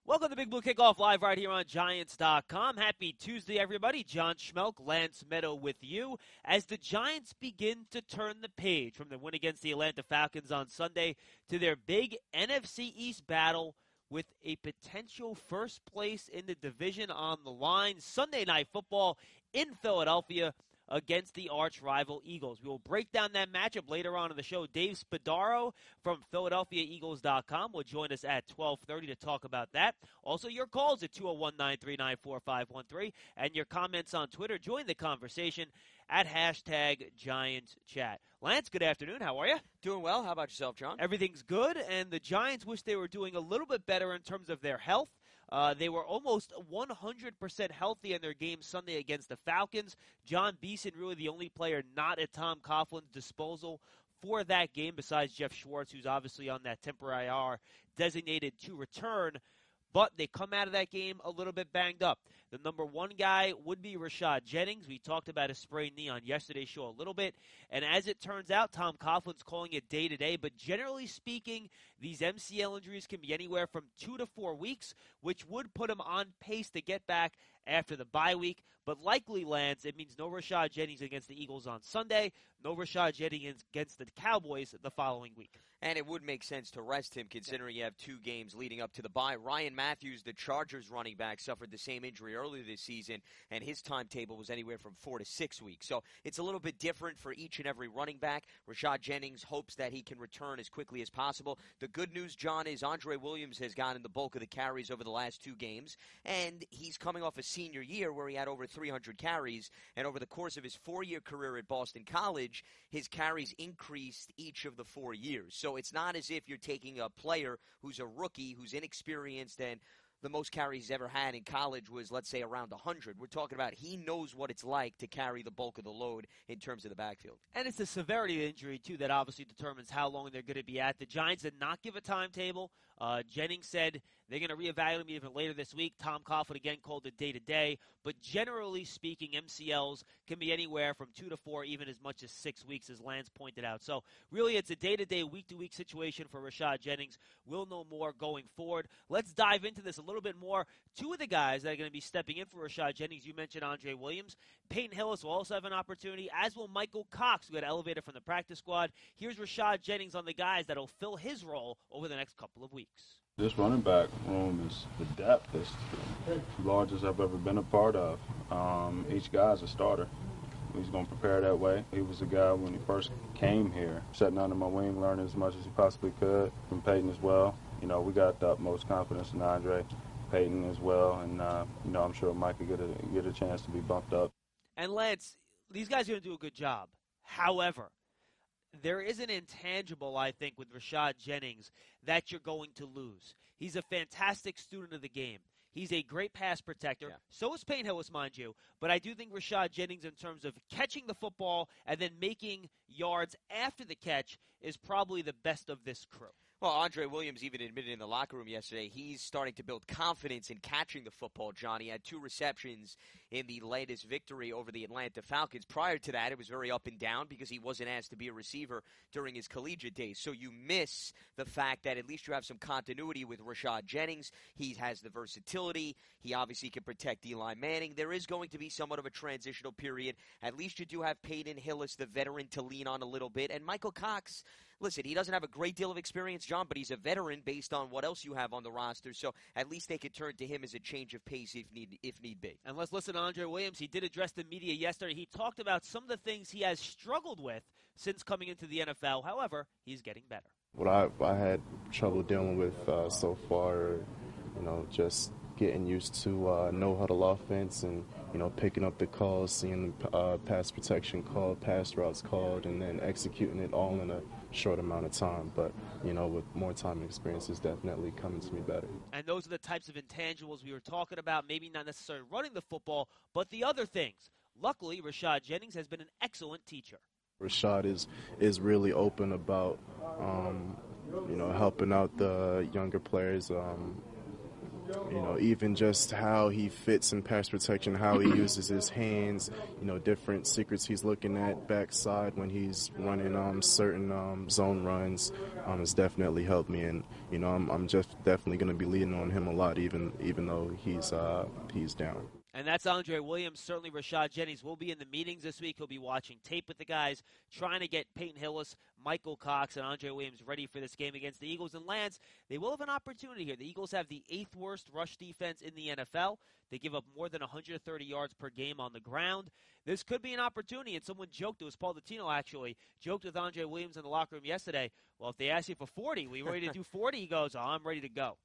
Welcome to Big Blue Kickoff live right here on Giants.com. Happy Tuesday, everybody. John Schmelk, Lance Meadow with you as the Giants begin to turn the page from the win against the Atlanta Falcons on Sunday to their big NFC East battle with a potential first place in the division on the line. Sunday Night Football in Philadelphia against the arch rival Eagles. We will break down that matchup later on in the show. Dave Spadaro from PhiladelphiaEagles.com will join us at 12:30 to talk about that. Also, your calls at 201-939-4513 and your comments on Twitter. Join the conversation at #GiantsChat. Lance, good afternoon. How are you? Doing well. How about yourself, John? Everything's good, and the Giants wish they were doing a little bit better in terms of their health. They were almost 100% healthy in their game Sunday against the Falcons. John Beeson, really the only player not at Tom Coughlin's disposal for that game, besides Jeff Schwartz, who's obviously on that temporary IR designated to return. But they come out of that game a little bit banged up. The number one guy would be Rashad Jennings. We talked about his sprained knee on yesterday's show a little bit. And as it turns out, Tom Coughlin's calling it day-to-day. But generally speaking, these MCL injuries can be anywhere from 2 to 4 weeks, which would put him on pace to get back after the bye week. But likely, Lance, it means no Rashad Jennings against the Eagles on Sunday, no Rashad Jennings against the Cowboys the following week. And it would make sense to rest him considering you have 2 games leading up to the bye. Ryan Matthews, the Chargers running back, suffered the same injury earlier this season, and his timetable was anywhere from 4 to 6 weeks. So it's a little bit different for each and every running back. Rashad Jennings hopes that he can return as quickly as possible. The good news, John, is Andre Williams has gotten the bulk of the carries over the last 2 games, and he's coming off a senior year where he had over 300 carries, and over the course of his 4-year career at Boston College, his carries increased each of the 4 years. So it's not as if you're taking a player who's a rookie, who's inexperienced, and the most carries he's ever had in college was, let's say, around 100. We're talking about he knows what it's like to carry the bulk of the load in terms of the backfield. And it's the severity of the injury, too, that obviously determines how long they're going to be at. The Giants did not give a timetable. Jennings said they're going to reevaluate him even later this week. Tom Coughlin again called it day-to-day. But generally speaking, MCLs can be anywhere from 2 to 4, even as much as 6 weeks, as Lance pointed out. So really it's a day-to-day, week-to-week situation for Rashad Jennings. We'll know more going forward. Let's dive into this a little bit more. 2 of the guys that are going to be stepping in for Rashad Jennings, you mentioned Andre Williams. Peyton Hillis will also have an opportunity, as will Michael Cox, who got elevated from the practice squad. Here's Rashad Jennings on the guys that will fill his role over the next couple of weeks. This running back room is the depth is the largest I've ever been a part of. Each guy's a starter. He's going to prepare that way. He was a guy when he first came here, sitting under my wing, learning as much as he possibly could. From Peyton as well. You know, we got the utmost confidence in Andre, Peyton as well, and you know, I'm sure Mike could get a chance to be bumped up. And Lance, these guys are going to do a good job. However, there is an intangible, I think, with Rashad Jennings that you're going to lose. He's a fantastic student of the game. He's a great pass protector. Yeah. So is Payne Hillis, mind you. But I do think Rashad Jennings, in terms of catching the football and then making yards after the catch, is probably the best of this crew. Well, Andre Williams even admitted in the locker room yesterday he's starting to build confidence in catching the football, John. He had 2 receptions in the latest victory over the Atlanta Falcons. Prior to that, it was very up and down because he wasn't asked to be a receiver during his collegiate days. So you miss the fact that at least you have some continuity with Rashad Jennings. He has the versatility. He obviously can protect Eli Manning. There is going to be somewhat of a transitional period. At least you do have Peyton Hillis, the veteran, to lean on a little bit. And Michael Cox, listen, he doesn't have a great deal of experience, John, but he's a veteran based on what else you have on the roster. So at least they could turn to him as a change of pace if need be. And let's listen to Andre Williams. He did address the media yesterday. He talked about some of the things he has struggled with since coming into the NFL. However, he's getting better. What I had trouble dealing with so far, you know, just getting used to no-huddle offense and, you know, picking up the calls, seeing the pass protection called, pass routes called, and then executing it all in a short amount of time. But, you know, with more time and experience, it's definitely coming to me better. And those are the types of intangibles we were talking about, maybe not necessarily running the football, but the other things. Luckily, Rashad Jennings has been an excellent teacher. Rashad is really open about, you know, helping out the younger players, even just how he fits in pass protection, how he uses his hands, different secrets he's looking at backside when he's running certain zone runs, has definitely helped me. And I'm just definitely going to be leaning on him a lot, even though he's down. And that's Andre Williams. Certainly Rashad Jennings will be in the meetings this week. He'll be watching tape with the guys, trying to get Peyton Hillis, Michael Cox, and Andre Williams ready for this game against the Eagles. And Lance, they will have an opportunity here. The Eagles have the 8th worst rush defense in the NFL. They give up more than 130 yards per game on the ground. This could be an opportunity, and someone joked, it was Paul Dottino actually, joked with Andre Williams in the locker room yesterday. Well, if they ask you for 40, we ready to do 40? He goes, I'm ready to go.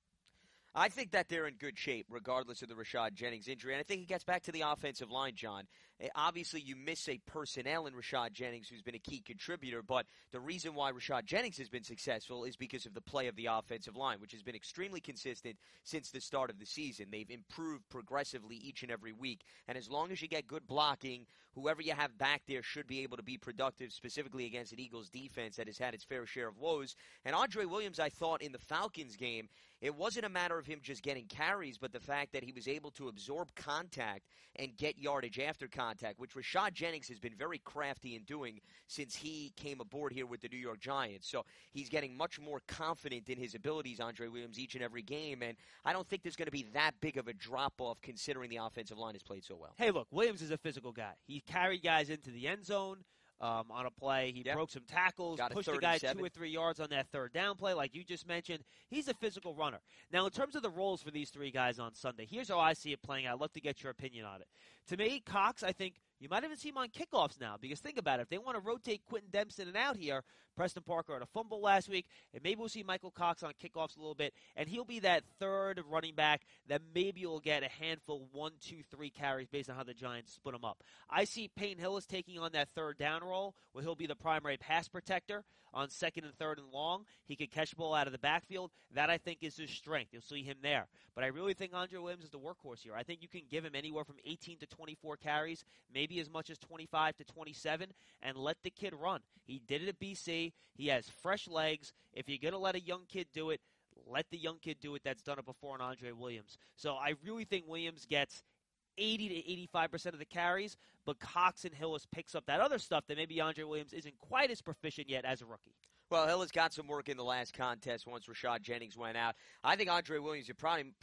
I think that they're in good shape, regardless of the Rashad Jennings injury. And I think it gets back to the offensive line, John. Obviously, you miss a personnel in Rashad Jennings who's been a key contributor, but the reason why Rashad Jennings has been successful is because of the play of the offensive line, which has been extremely consistent since the start of the season. They've improved progressively each and every week. And as long as you get good blocking, whoever you have back there should be able to be productive, specifically against an Eagles defense that has had its fair share of woes. And Andre Williams, I thought, in the Falcons game, it wasn't a matter of him just getting carries, but the fact that he was able to absorb contact and get yardage after contact, which Rashad Jennings has been very crafty in doing since he came aboard here with the New York Giants. So he's getting much more confident in his abilities, Andre Williams, each and every game. And I don't think there's going to be that big of a drop-off considering the offensive line has played so well. Hey, look, Williams is a physical guy. He carried guys into the end zone. On a play. He broke some tackles, pushed the guy 2 or 3 yards on that third down play, like you just mentioned. He's a physical runner. Now, in terms of the roles for these three guys on Sunday, here's how I see it playing out. I'd love to get your opinion on it. To me, Cox, I think you might even see him on kickoffs now, because think about it. If they want to rotate Quentin Dempsey in and out here, Preston Parker had a fumble last week, and maybe we'll see Michael Cox on kickoffs a little bit, and he'll be that third running back that maybe will get a handful, 1, 2, 3 carries based on how the Giants split them up. I see Peyton Hillis taking on that third down role, where he'll be the primary pass protector on 2nd and 3rd and long. He could catch the ball out of the backfield. That, I think, is his strength. You'll see him there. But I really think Andre Williams is the workhorse here. I think you can give him anywhere from 18 to 24 carries, maybe as much as 25 to 27, and let the kid run. He did it at BC. He has fresh legs. If you're going to let a young kid do it, let the young kid do it that's done it before in Andre Williams. So I really think Williams gets 80 to 85% of the carries, but Cox and Hillis picks up that other stuff that maybe Andre Williams isn't quite as proficient yet as a rookie. Well, Hillis got some work in the last contest once Rashad Jennings went out. I think Andre Williams, you probably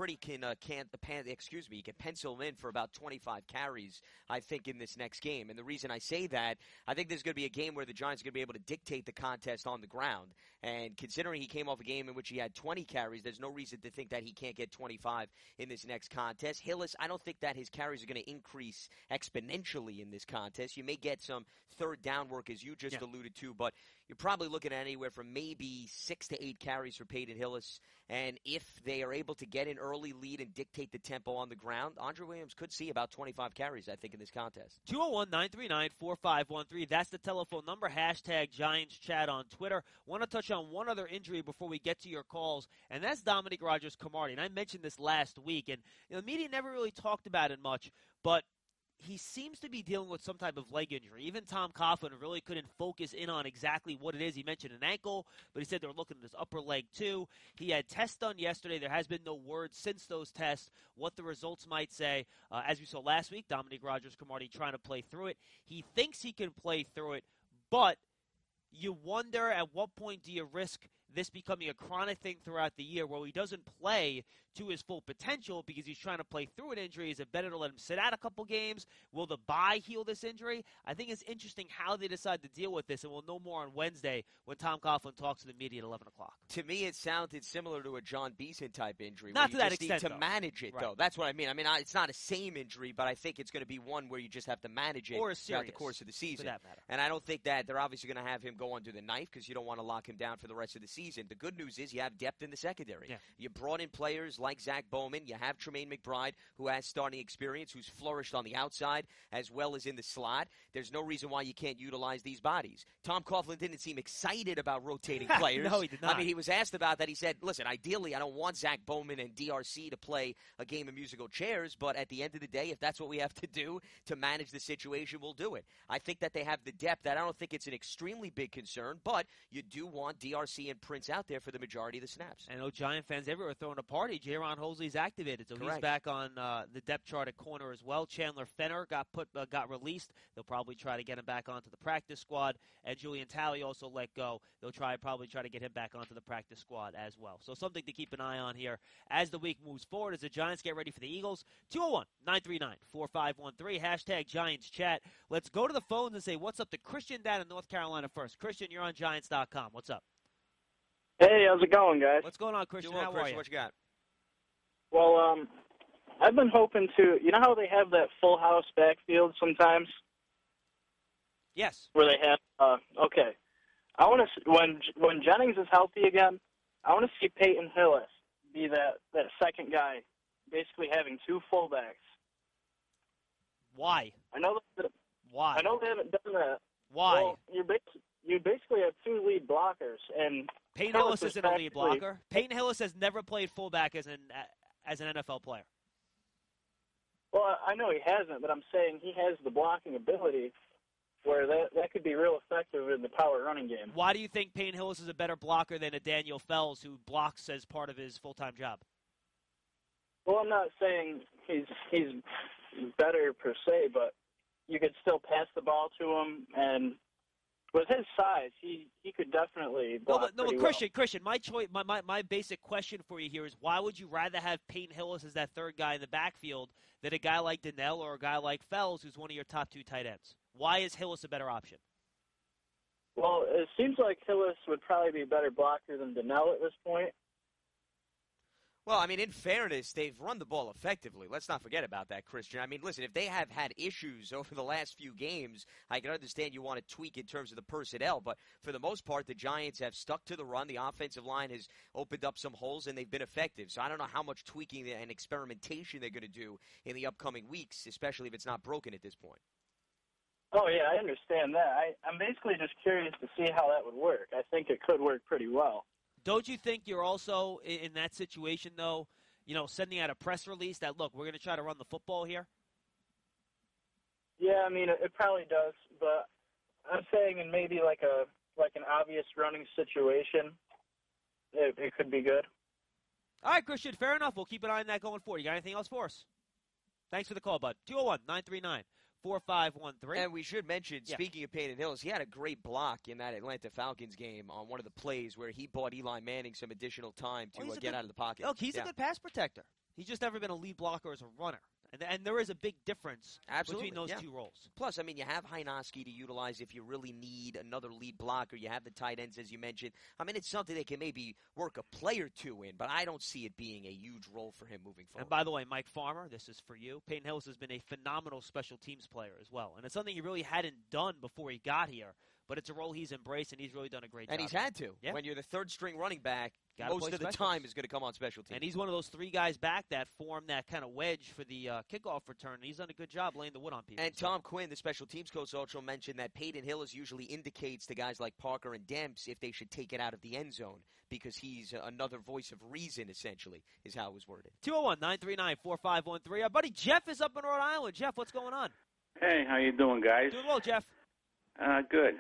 can pencil him in for about 25 carries, I think, in this next game. And the reason I say that, I think there's going to be a game where the Giants are going to be able to dictate the contest on the ground. And considering he came off a game in which he had 20 carries, there's no reason to think that he can't get 25 in this next contest. Hillis, I don't think that his carries are going to increase exponentially in this contest. You may get some third down work, as you just alluded to, but you're probably looking at anywhere from maybe 6 to 8 carries for Peyton Hillis. And if they are able to get an early lead and dictate the tempo on the ground, Andre Williams could see about 25 carries, I think, in this contest. 201-939-4513. That's the telephone number. Hashtag Giants Chat on Twitter. Want to touch on one other injury before we get to your calls, and that's Dominique Rodgers-Cromartie. And I mentioned this last week, and the media never really talked about it much, but he seems to be dealing with some type of leg injury. Even Tom Coughlin really couldn't focus in on exactly what it is. He mentioned an ankle, but he said they're looking at his upper leg too. He had tests done yesterday. There has been no word since those tests what the results might say. As we saw last week, Dominique Rodgers-Cromartie trying to play through it. He thinks he can play through it, but you wonder at what point do you risk this becoming a chronic thing throughout the year where he doesn't play to his full potential because he's trying to play through an injury? Is it better to let him sit out a couple games? Will the bye heal this injury? I think it's interesting how they decide to deal with this, and we'll know more on Wednesday when Tom Coughlin talks to the media at 11 o'clock. To me, it sounded similar to a John Beeson type injury. Not to that extent, extent, need to manage it, though. That's what I mean. It's not a same injury, but I think it's going to be one where you just have to manage it throughout the course of the season. For that matter. And I don't think that they're obviously going to have him go under the knife because you don't want to lock him down for the rest of the season. The good news is you have depth in the secondary. Yeah. You brought in players like Zach Bowman. You have Tremaine McBride, who has starting experience, who's flourished on the outside as well as in the slot. There's no reason why you can't utilize these bodies. Tom Coughlin didn't seem excited about rotating players. No, he did not. He was asked about that. He said, listen, ideally I don't want Zach Bowman and DRC to play a game of musical chairs, but at the end of the day, if that's what we have to do to manage the situation, we'll do it. I think that they have the depth. That I don't think it's an extremely big concern, but you do want DRC and Prince out there for the majority of the snaps. I know Giant fans everywhere are throwing a party. Jaron Hosley's activated, so Correct. he's back on the depth chart at corner as well. Chandler Fenner got released. They'll probably try to get him back onto the practice squad. And Julian Talley also let go. They'll probably try to get him back onto the practice squad as well. So something to keep an eye on here as the week moves forward as the Giants get ready for the Eagles. 201-939-4513, hashtag Giants Chat. Let's go to the phones and say what's up to Christian down in North Carolina first. Christian, you're on Giants.com. What's up? Hey, how's it going, guys? What's going on, Christian? Doing well, How are Christian, you? what you got? Well, I've been hoping to, you know how they have that full house backfield sometimes? Yes. Where they have, okay. I want to, when Jennings is healthy again, I want to see Peyton Hillis be that second guy, basically having two fullbacks. Why? Why? I know they haven't done that. Why? Well, you basically have two lead blockers, and Peyton Hillis Hillis is isn't a lead practically- blocker. Peyton Hillis has never played fullback as an NFL player. Well, I know he hasn't, but I'm saying he has the blocking ability where that could be real effective in the power running game. Why do you think Peyton Hillis is a better blocker than a Daniel Fells who blocks as part of his full-time job? Well, I'm not saying he's better per se, but you could still pass the ball to him, and with his size, he could definitely block pretty well. Christian, my basic question for you here is why would you rather have Peyton Hillis as that third guy in the backfield than a guy like Donnell or a guy like Fells who's one of your top two tight ends? Why is Hillis a better option? Well, it seems like Hillis would probably be a better blocker than Donnell at this point. Well, I mean, in fairness, they've run the ball effectively. Let's not forget about that, Christian. I mean, listen, if they have had issues over the last few games, I can understand you want to tweak in terms of the personnel. But for the most part, the Giants have stuck to the run. The offensive line has opened up some holes, and they've been effective. So I don't know how much tweaking and experimentation they're going to do in the upcoming weeks, especially if it's not broken at this point. Oh, yeah, I understand that. I'm basically just curious to see how that would work. I think it could work pretty well. Don't you think you're also in that situation, though, sending out a press release that, look, we're going to try to run the football here? Yeah, I mean, it probably does, but I'm saying in maybe like an obvious running situation, it could be good. All right, Christian, fair enough. We'll keep an eye on that going forward. You got anything else for us? Thanks for the call, bud. 201-939-4513. And we should mention, speaking of Peyton Hillis, he had a great block in that Atlanta Falcons game on one of the plays where he bought Eli Manning some additional time to get out of the pocket. Look, he's a good pass protector. He's just never been a lead blocker as a runner. And there is a big difference between those two roles. Plus, I mean, you have Hynoski to utilize if you really need another lead blocker. You have the tight ends, as you mentioned. I mean, it's something they can maybe work a play or two in, but I don't see it being a huge role for him moving forward. And by the way, Mike Farmer, this is for you. Peyton Hillis has been a phenomenal special teams player as well. And it's something he really hadn't done before he got here. But it's a role he's embraced, and he's really done a great job. And he's had to. Yeah. When you're the third-string running back, Gotta most of the time is going to come on special teams. And he's one of those three guys back that form that kind of wedge for the kickoff return. And he's done a good job laying the wood on people. And Tom Quinn, the special teams coach, also mentioned that Peyton Hillis usually indicates to guys like Parker and Demps if they should take it out of the end zone because he's another voice of reason, essentially, is how it was worded. 201-939-4513. Our buddy Jeff is up in Rhode Island. Jeff, what's going on? Hey, how you doing, guys? Doing well, Jeff. Good.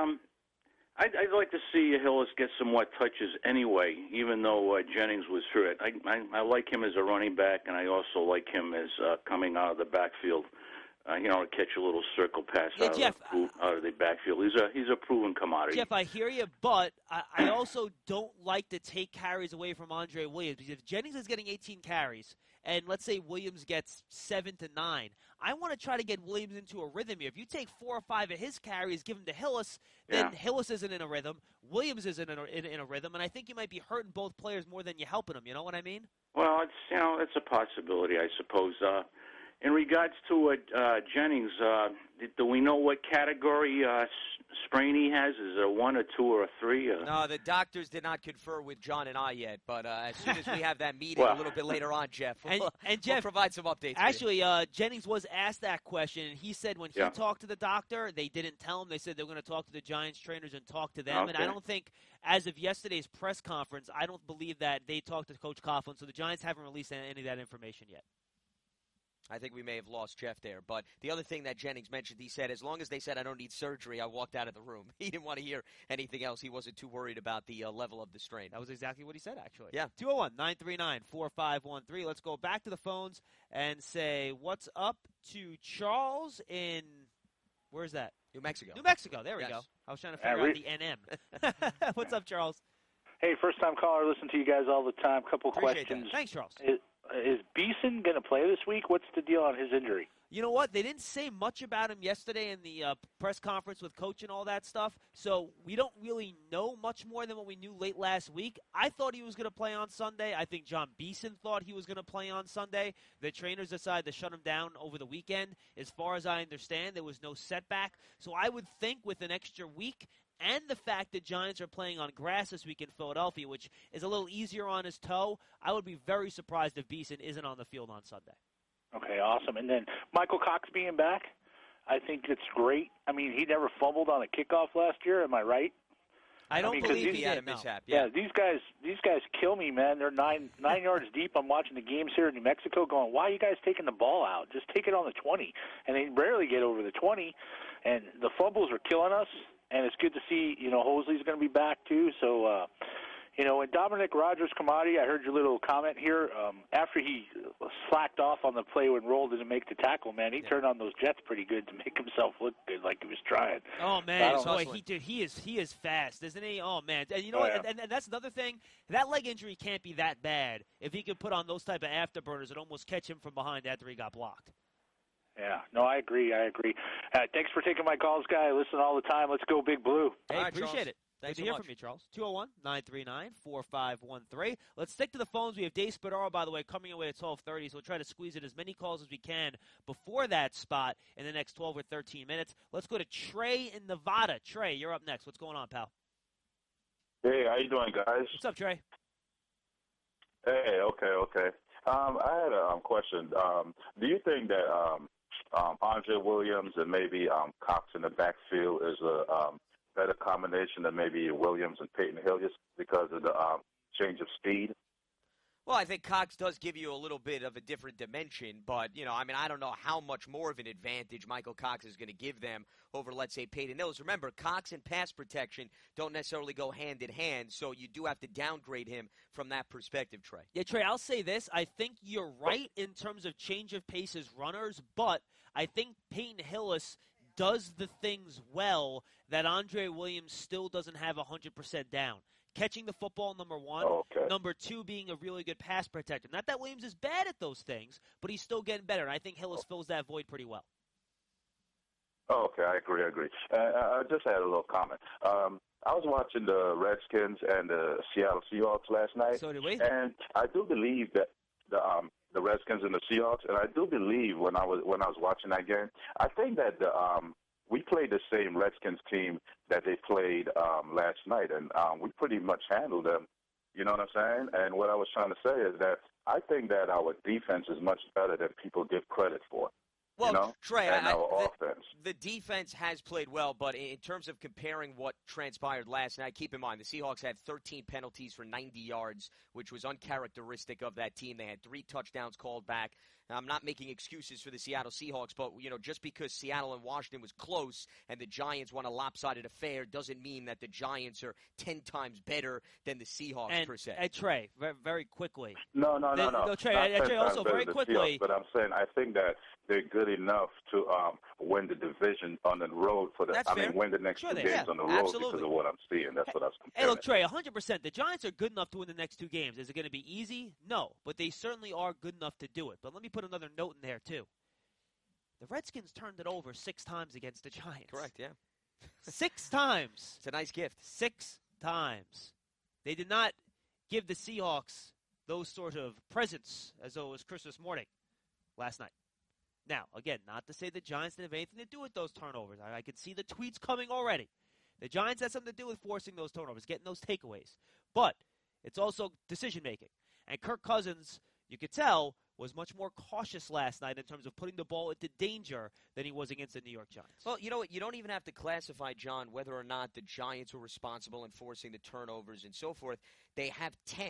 I'd like to see Hillis get some more touches anyway, even though Jennings was hurt. I like him as a running back, and I also like him as coming out of the backfield. To catch a little circle pass out of the backfield. He's a proven commodity. Jeff, I hear you, but I also don't like to take carries away from Andre Williams. Because if Jennings is getting 18 carries, and let's say Williams gets 7 to 9, I want to try to get Williams into a rhythm here. If you take 4 or 5 of his carries, give them to Hillis, then Hillis isn't in a rhythm, Williams isn't in a rhythm, and I think you might be hurting both players more than you're helping them. You know what I mean? Well, it's a possibility, I suppose. In regards to Jennings, do we know what category sprain he has? Is it a 1, a 2, or a 3? No, the doctors did not confer with John and I yet, but as soon as we have that meeting a little bit later on, Jeff, we'll provide some updates. Actually, Jennings was asked that question, and he said when he talked to the doctor, they didn't tell him. They said they were going to talk to the Giants trainers and talk to them. Okay. And I don't think, as of yesterday's press conference, I don't believe that they talked to Coach Coughlin, so the Giants haven't released any of that information yet. I think we may have lost Jeff there. But the other thing that Jennings mentioned, he said, as long as they said I don't need surgery, I walked out of the room. He didn't want to hear anything else. He wasn't too worried about the level of the strain. That was exactly what he said, actually. Yeah. 201-939-4513. Let's go back to the phones and say what's up to Charles in, where's that? New Mexico. New Mexico. There we Yes. go. I was trying to figure out the NM. What's up, Charles? Hey, first-time caller. Listen to you guys all the time. Couple Appreciate questions. that. Thanks, Charles. Is Beeson going to play this week? What's the deal on his injury? You know what? They didn't say much about him yesterday in the press conference with coach and all that stuff, so we don't really know much more than what we knew late last week. I thought he was going to play on Sunday. I think John Beeson thought he was going to play on Sunday. The trainers decided to shut him down over the weekend. As far as I understand, there was no setback. So I would think with an extra week and the fact that Giants are playing on grass this week in Philadelphia, which is a little easier on his toe, I would be very surprised if Beeson isn't on the field on Sunday. Okay, awesome. And then Michael Cox being back, I think it's great. I mean, he never fumbled on a kickoff last year. Am I right? I don't believe he had a did, no. mishap. Yeah, these guys kill me, man. They're nine yards deep. I'm watching the games here in New Mexico going, why are you guys taking the ball out? Just take it on the 20. And they rarely get over the 20. And the fumbles are killing us. And it's good to see, Hosley's going to be back too. So, when Dominic Rodgers-Cromartie, I heard your little comment here. After he slacked off on the play when Roll didn't make the tackle, man, he turned on those Jets pretty good to make himself look good, like he was trying. Oh man, So boy, he is fast, isn't he? Oh man, and you know what? Yeah. And that's another thing. That leg injury can't be that bad if he could put on those type of afterburners and almost catch him from behind after he got blocked. Yeah, no, I agree. Thanks for taking my calls, guy. I listen all the time. Let's go Big Blue. Hey, All right, appreciate Charles. it. Thanks Good to so hear much. from you, Charles. 201-939-4513. Let's stick to the phones. We have Dave Spadaro, by the way, coming away at 12:30, so we'll try to squeeze in as many calls as we can before that spot in the next 12 or 13 minutes. Let's go to Trey in Nevada. Trey, you're up next. What's going on, pal? Hey, how you doing, guys? What's up, Trey? Hey, okay. I had a question. Do you think that Andre Williams and maybe Cox in the backfield is a better combination than maybe Williams and Peyton Hillis because of the change of speed? Well, I think Cox does give you a little bit of a different dimension, but, I don't know how much more of an advantage Michael Cox is going to give them over, let's say, Peyton Hillis. Remember, Cox and pass protection don't necessarily go hand in hand, so you do have to downgrade him from that perspective, Trey. Yeah, Trey, I'll say this. I think you're right in terms of change of pace as runners, but I think Peyton Hillis does the things well that Andre Williams still doesn't have 100% down. Catching the football, number one. Okay. Number two, being a really good pass protector. Not that Williams is bad at those things, but he's still getting better, and I think Hillis fills that void pretty well. Okay, I agree. I just had a little comment. I was watching the Redskins and the Seattle Seahawks last night. So did we. And I do believe that the Redskins and the Seahawks, and I do believe when I was watching that game, I think that we played the same Redskins team that they played last night, and we pretty much handled them. You know what I'm saying? And what I was trying to say is that I think that our defense is much better than people give credit for. Well, Trey, and our offense. The defense has played well, but in terms of comparing what transpired last night, keep in mind the Seahawks had 13 penalties for 90 yards, which was uncharacteristic of that team. They had 3 touchdowns called back. Now, I'm not making excuses for the Seattle Seahawks, but just because Seattle and Washington was close and the Giants won a lopsided affair doesn't mean that the Giants are 10 times better than the Seahawks per se. And Trey, very quickly. No. Trey, also very quickly. Seahawks, but I'm saying I think that they're good enough to win the division on the road win the next 2 games on the road because of what I'm seeing. That's what I was comparing. Hey, look, Trey, 100%. The Giants are good enough to win the next 2 games. Is it going to be easy? No, but they certainly are good enough to do it. But let me put another note in there, too. The Redskins turned it over 6 times against the Giants. Correct, yeah. 6 times. It's a nice gift. 6 times. They did not give the Seahawks those sort of presents as though it was Christmas morning last night. Now, again, not to say the Giants didn't have anything to do with those turnovers. I can see the tweets coming already. The Giants had something to do with forcing those turnovers, getting those takeaways. But it's also decision-making. And Kirk Cousins, you could tell, was much more cautious last night in terms of putting the ball into danger than he was against the New York Giants. Well, you know what? You don't even have to classify, John, whether or not the Giants were responsible in forcing the turnovers and so forth. They have 10.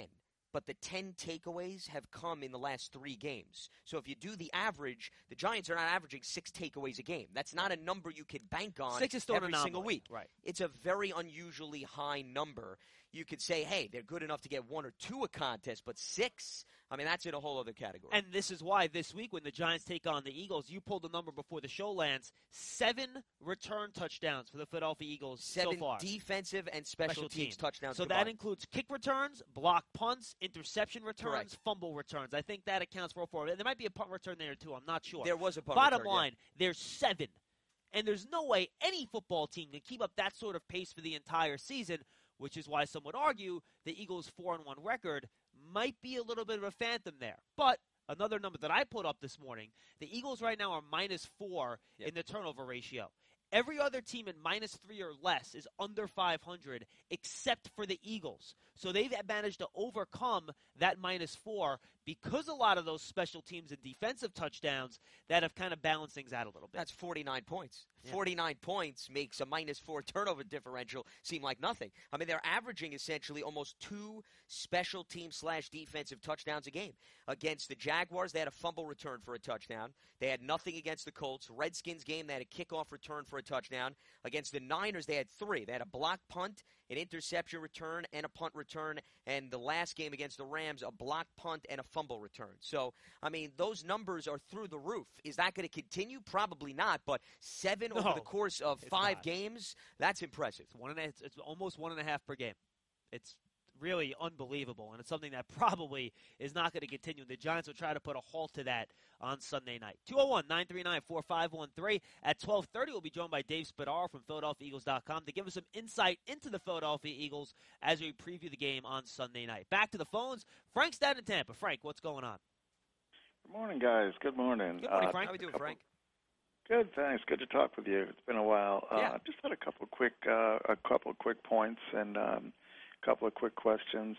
but the 10 takeaways have come in the last 3 games. So if you do the average, the Giants are not averaging 6 takeaways a game. That's not a number you could bank on 6 is still every an anomaly. single week. Right. It's a very unusually high number. You could say, hey, they're good enough to get 1 or 2 a contest, but 6, I mean, that's in a whole other category. And this is why this week when the Giants take on the Eagles, you pulled the number before the show lands, 7 return touchdowns for the Philadelphia Eagles 7 so far. defensive and special teams touchdowns So combined. that includes kick returns, block punts, interception returns, Correct. fumble returns. I think that accounts for 4. There might be a punt return there too. I'm not sure. There was a punt Bottom return, line, there's 7. And there's no way any football team can keep up that sort of pace for the entire season, which is why some would argue the Eagles' 4-1 record might be a little bit of a phantom there. But another number that I put up this morning, the Eagles right now are -4 in the turnover ratio. Every other team at -3 or less is under 500 except for the Eagles. So they've managed to overcome that -4 because a lot of those special teams and defensive touchdowns that have kind of balanced things out a little bit. That's 49 points. Yeah. 49 points makes a -4 turnover differential seem like nothing. I mean, they're averaging essentially almost 2 special team / defensive touchdowns a game. Against the Jaguars, they had a fumble return for a touchdown. They had nothing against the Colts. Redskins game, they had a kickoff return for a touchdown. Against the Niners, they had 3. They had a block punt, an interception return, and a punt return. And the last game against the Rams, a block punt and a fumble return. So, I mean, those numbers are through the roof. Is that going to continue? Probably not. But 7 over the course of 5 games, that's impressive. It's almost 1.5 per game. It's really unbelievable, and it's something that probably is not going to continue. The Giants will try to put a halt to that on Sunday night. 201-939-4513. At 12:30, we'll be joined by Dave Spadaro from PhiladelphiaEagles.com to give us some insight into the Philadelphia Eagles as we preview the game on Sunday night. Back to the phones. Frank's down in Tampa. Frank, what's going on? Good morning, guys. Good morning. Good morning, Frank. How are we doing, Frank? Good, thanks. Good to talk with you. It's been a while. Yeah. Just had a couple of quick points and a couple of quick questions.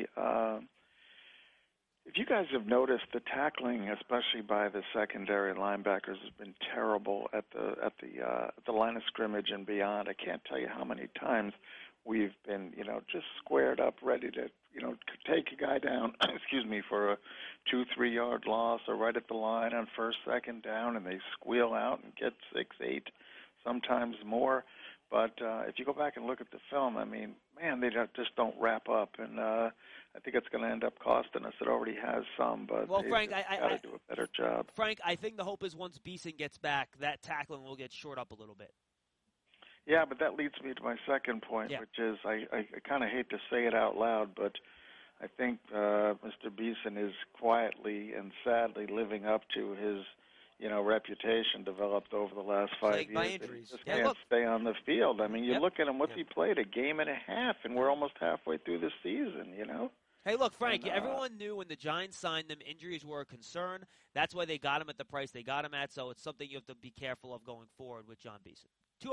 If you guys have noticed, the tackling, especially by the secondary linebackers, has been terrible at the line of scrimmage and beyond. I can't tell you how many times we've been, just squared up, ready to, take a guy down, for a 2-3 yard loss, or right at the line on 1st, 2nd down, and they squeal out and get 6, 8, sometimes more. But if you go back and look at the film, I mean, man, they just don't wrap up, and I think it's going to end up costing us. It already has some, but Frank, got to do a better job. Frank, I think the hope is once Beeson gets back, that tackling will get shored up a little bit. Yeah, but that leads me to my second point, which is I kind of hate to say it out loud, but I think Mr. Beeson is quietly and sadly living up to his, reputation developed over the last 5 Plagued years. by injuries. He just can't stay on the field. I mean, you look at him, what's he played? A game and a half, and we're almost halfway through the season, Hey, look, Frank, everyone knew when the Giants signed him, injuries were a concern. That's why they got him at the price they got him at, so it's something you have to be careful of going forward with John Beeson.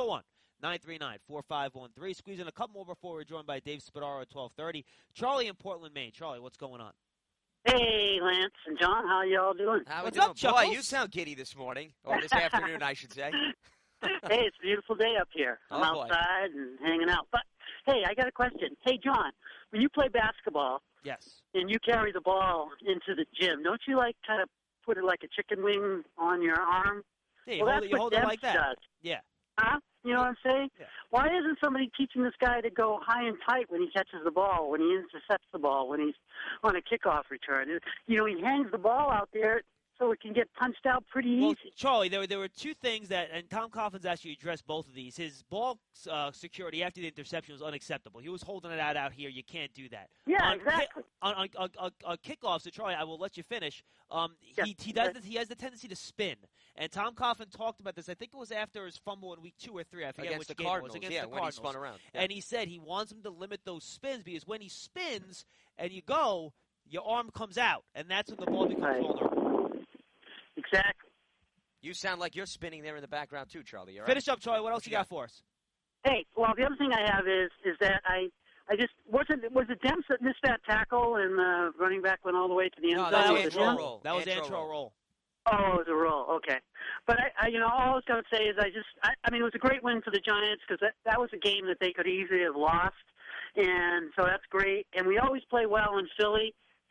201-939-4513. Squeeze in a couple more before we're joined by Dave Spadaro at 12:30. Charlie in Portland, Maine. Charlie, what's going on? Hey, Lance and John, how y'all doing? How we What's doing? up, Chuckles? Boy, you sound giddy this morning, or this afternoon, I should say. Hey, it's a beautiful day up here. I'm outside and hanging out. But, hey, I got a question. Hey, John, when you play basketball Yes. and you carry the ball into the gym, don't you, kind of put it like a chicken wing on your arm? Yeah, well, you hold it Demps like that. does. Yeah. Huh? You know what I'm saying? Yeah. Why isn't somebody teaching this guy to go high and tight when he catches the ball, when he intercepts the ball, when he's on a kickoff return? He hangs the ball out there so it can get punched out pretty easy. Charlie, there were two things that, and Tom Coughlin's actually addressed both of these. His ball security after the interception was unacceptable. He was holding it out here. You can't do that. Yeah, exactly. On kickoffs, so Charlie, I will let you finish. He has the tendency to spin. And Tom Coughlin talked about this. I think it was after his fumble in week 2 or 3. I forget Against which the game Cardinals, it was. Against the when Cardinals. he spun around. Yeah. And he said he wants him to limit those spins because when he spins and you go, your arm comes out, and that's when the ball becomes vulnerable. Exactly. You sound like you're spinning there in the background too, Charlie. All right? Finish up, Charlie. What else you got for us? Hey, well, the other thing I have is that I just was it Demps that missed that tackle and the running back went all the way to the end zone? That was Antro Roll. That was Antro Roll. Oh, it was a roll. Okay, but I all I was going to say is I mean, it was a great win for the Giants because that was a game that they could easily have lost, and so that's great. And we always play well in Philly.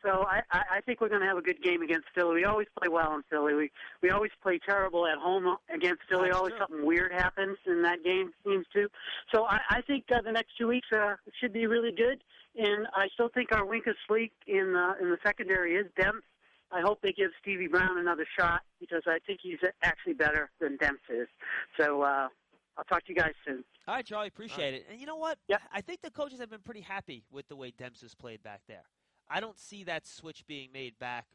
So I think we're going to have a good game against Philly. We always play well in Philly. We always play terrible at home against Philly. That's always true. something weird happens in that game, seems to. So I think the next 2 weeks should be really good. And I still think our weakest link in the secondary is Demps. I hope they give Stevie Brown another shot because I think he's actually better than Demps is. So I'll talk to you guys soon. All right, Charlie, appreciate it. And you know what? Yep. I think the coaches have been pretty happy with the way Demps has played back there. I don't see that switch being made back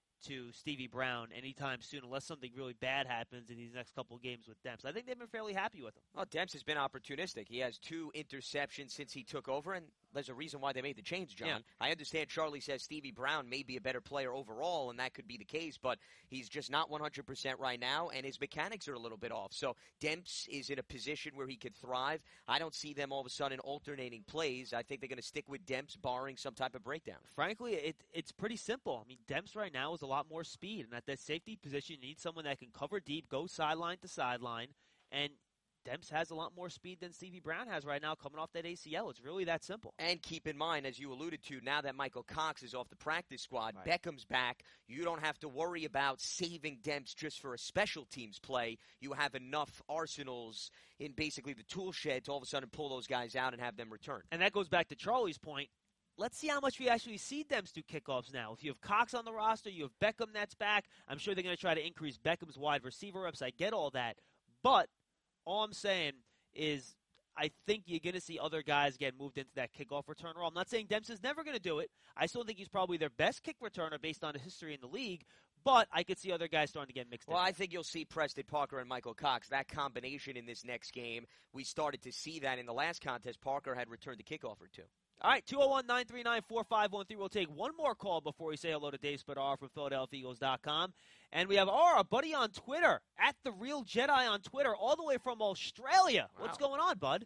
to Stevie Brown anytime soon unless something really bad happens in these next couple of games with Demps. I think they've been fairly happy with him. Well, Demps has been opportunistic. He has 2 interceptions since he took over, and there's a reason why they made the change, John. Yeah. I understand Charlie says Stevie Brown may be a better player overall, and that could be the case, but he's just not 100% right now, and his mechanics are a little bit off. So Demps is in a position where he could thrive. I don't see them all of a sudden alternating plays. I think they're going to stick with Demps, barring some type of breakdown. Frankly, it's pretty simple. I mean, Demps right now is a lot more speed, and at that safety position, you need someone that can cover deep, go sideline to sideline, and Demps has a lot more speed than Stevie Brown has right now coming off that ACL. It's really that simple. And keep in mind, as you alluded to, now that Michael Cox is off the practice squad, Right. Beckham's back, you don't have to worry about saving Demps just for a special teams play. You have enough arsenals in basically the tool shed to all of a sudden pull those guys out and have them return. And that goes back to Charlie's point. Let's see how much we actually see Demps do kickoffs now. If you have Cox on the roster, you have Beckham that's back. I'm sure they're going to try to increase Beckham's wide receiver reps. I get all that. But all I'm saying is I think you're going to see other guys get moved into that kickoff return role. I'm not saying Demps is never going to do it. I still think he's probably their best kick returner based on his history in the league. But I could see other guys starting to get mixed in. Well, I think you'll see Preston Parker and Michael Cox. That combination in this next game, we started to see that in the last contest. Parker had returned the kickoff or two. All right, 201-939-4513. We'll take one more call before we say hello to Dave Spadar from PhiladelphiaEagles.com. And we have our buddy on Twitter, at The Real Jedi on Twitter, all the way from Australia. Wow. What's going on, bud?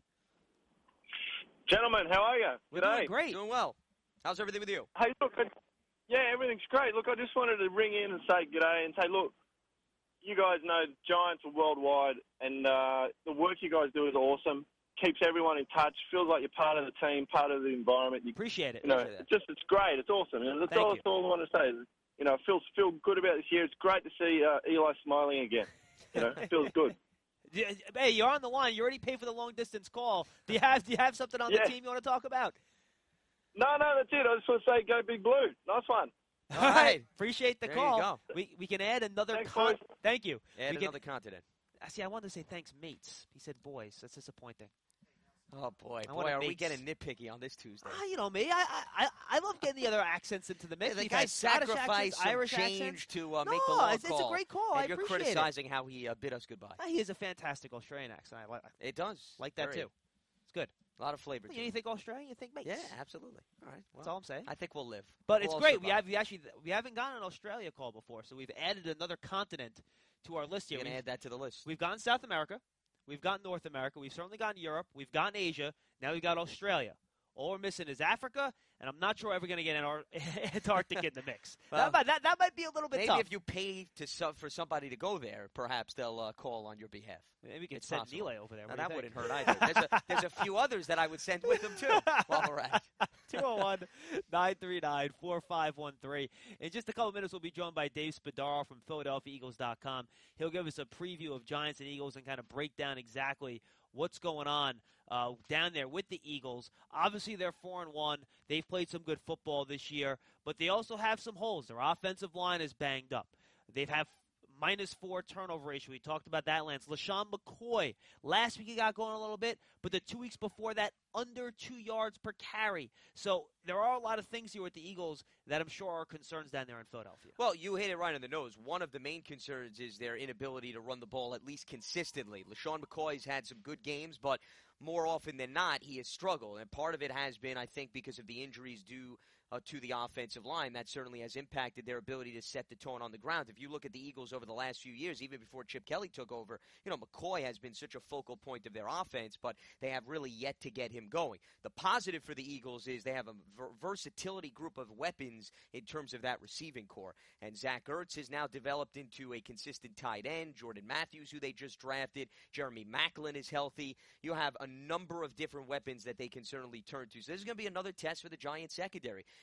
Gentlemen, how are you? We're G'day. doing great. Doing well. How's everything with you? Hey, look, yeah, everything's great. Look, I just wanted to ring in and say g'day and say, look, you guys know Giants are worldwide, and the work you guys do is awesome. Keeps everyone in touch. Feels like you're part of the team, part of the environment. You Appreciate it. You know, Appreciate that. it's great. It's awesome. And that's Thank you. all I want to say. You know, feel good about this year. It's great to see Eli smiling again. You know, it feels good. Hey, you're on the line. You already paid for the long-distance call. Do you have something on the Yeah. team you want to talk about? No, that's it. I just want to say go Big Blue. Nice one. All right. Appreciate the There you call. go. We can add another Thanks, boys. Thank you. Add We can- another continent. See, I wanted to say thanks, mates. He said boys. That's disappointing. Oh, boy. I want Boy, a are we mates. getting nitpicky on this Tuesday. You know me. I love getting the other accents into the mix. The We've guy had Scottish sacrificed accents, some Irish change accents. to No, make the long it's call. a great call. And I you're appreciate criticizing how he bid us goodbye. He is a fantastic Australian accent. I It does. like that Very. too. It's good. A lot of flavor to You it. think Australian? You think mates? Yeah, absolutely. All right. That's Well, all I'm saying. I think we'll live. But We'll it's all great. survive. We haven't gotten an Australia call before, so we've added another continent to our list here. You're going to add that to the list. We've gotten South America. We've got North America. We've certainly gotten Europe. We've gotten Asia. Now we've got Australia. All we're missing is Africa, and I'm not sure we're ever going to get Antarctica in the mix. Well, that might be a little bit Maybe tough. if you pay for somebody to go there, perhaps they'll call on your behalf. Maybe we could It's send possible. Neely over there. Now, What do that you wouldn't think? hurt either. There's a few others that I would send with them, too, while we're at it. 201-939-4513. In just a couple minutes, we'll be joined by Dave Spadaro from PhiladelphiaEagles.com. He'll give us a preview of Giants and Eagles and kind of break down exactly what's going on down there with the Eagles. Obviously, they're 4-1. They've played some good football this year, but they also have some holes. Their offensive line is banged up. They've had -4 turnover ratio. We talked about that, Lance. LaShawn McCoy, last week he got going a little bit, but the 2 weeks before that, under 2 yards per carry. So there are a lot of things here with the Eagles that I'm sure are concerns down there in Philadelphia. Well, you hit it right on the nose. One of the main concerns is their inability to run the ball at least consistently. LaShawn McCoy's had some good games, but more often than not, he has struggled. And part of it has been, I think, because of the injuries due to the offensive line. That certainly has impacted their ability to set the tone on the ground. If you look at the Eagles over the last few years, even before Chip Kelly took over, McCoy has been such a focal point of their offense, but they have really yet to get him going. The positive for the Eagles is they have a versatility group of weapons in terms of that receiving core. And Zach Ertz has now developed into a consistent tight end. Jordan Matthews, who they just drafted. Jeremy Maclin is healthy. You have a number of different weapons that they can certainly turn to. So this is going to be another test for the Giants secondary.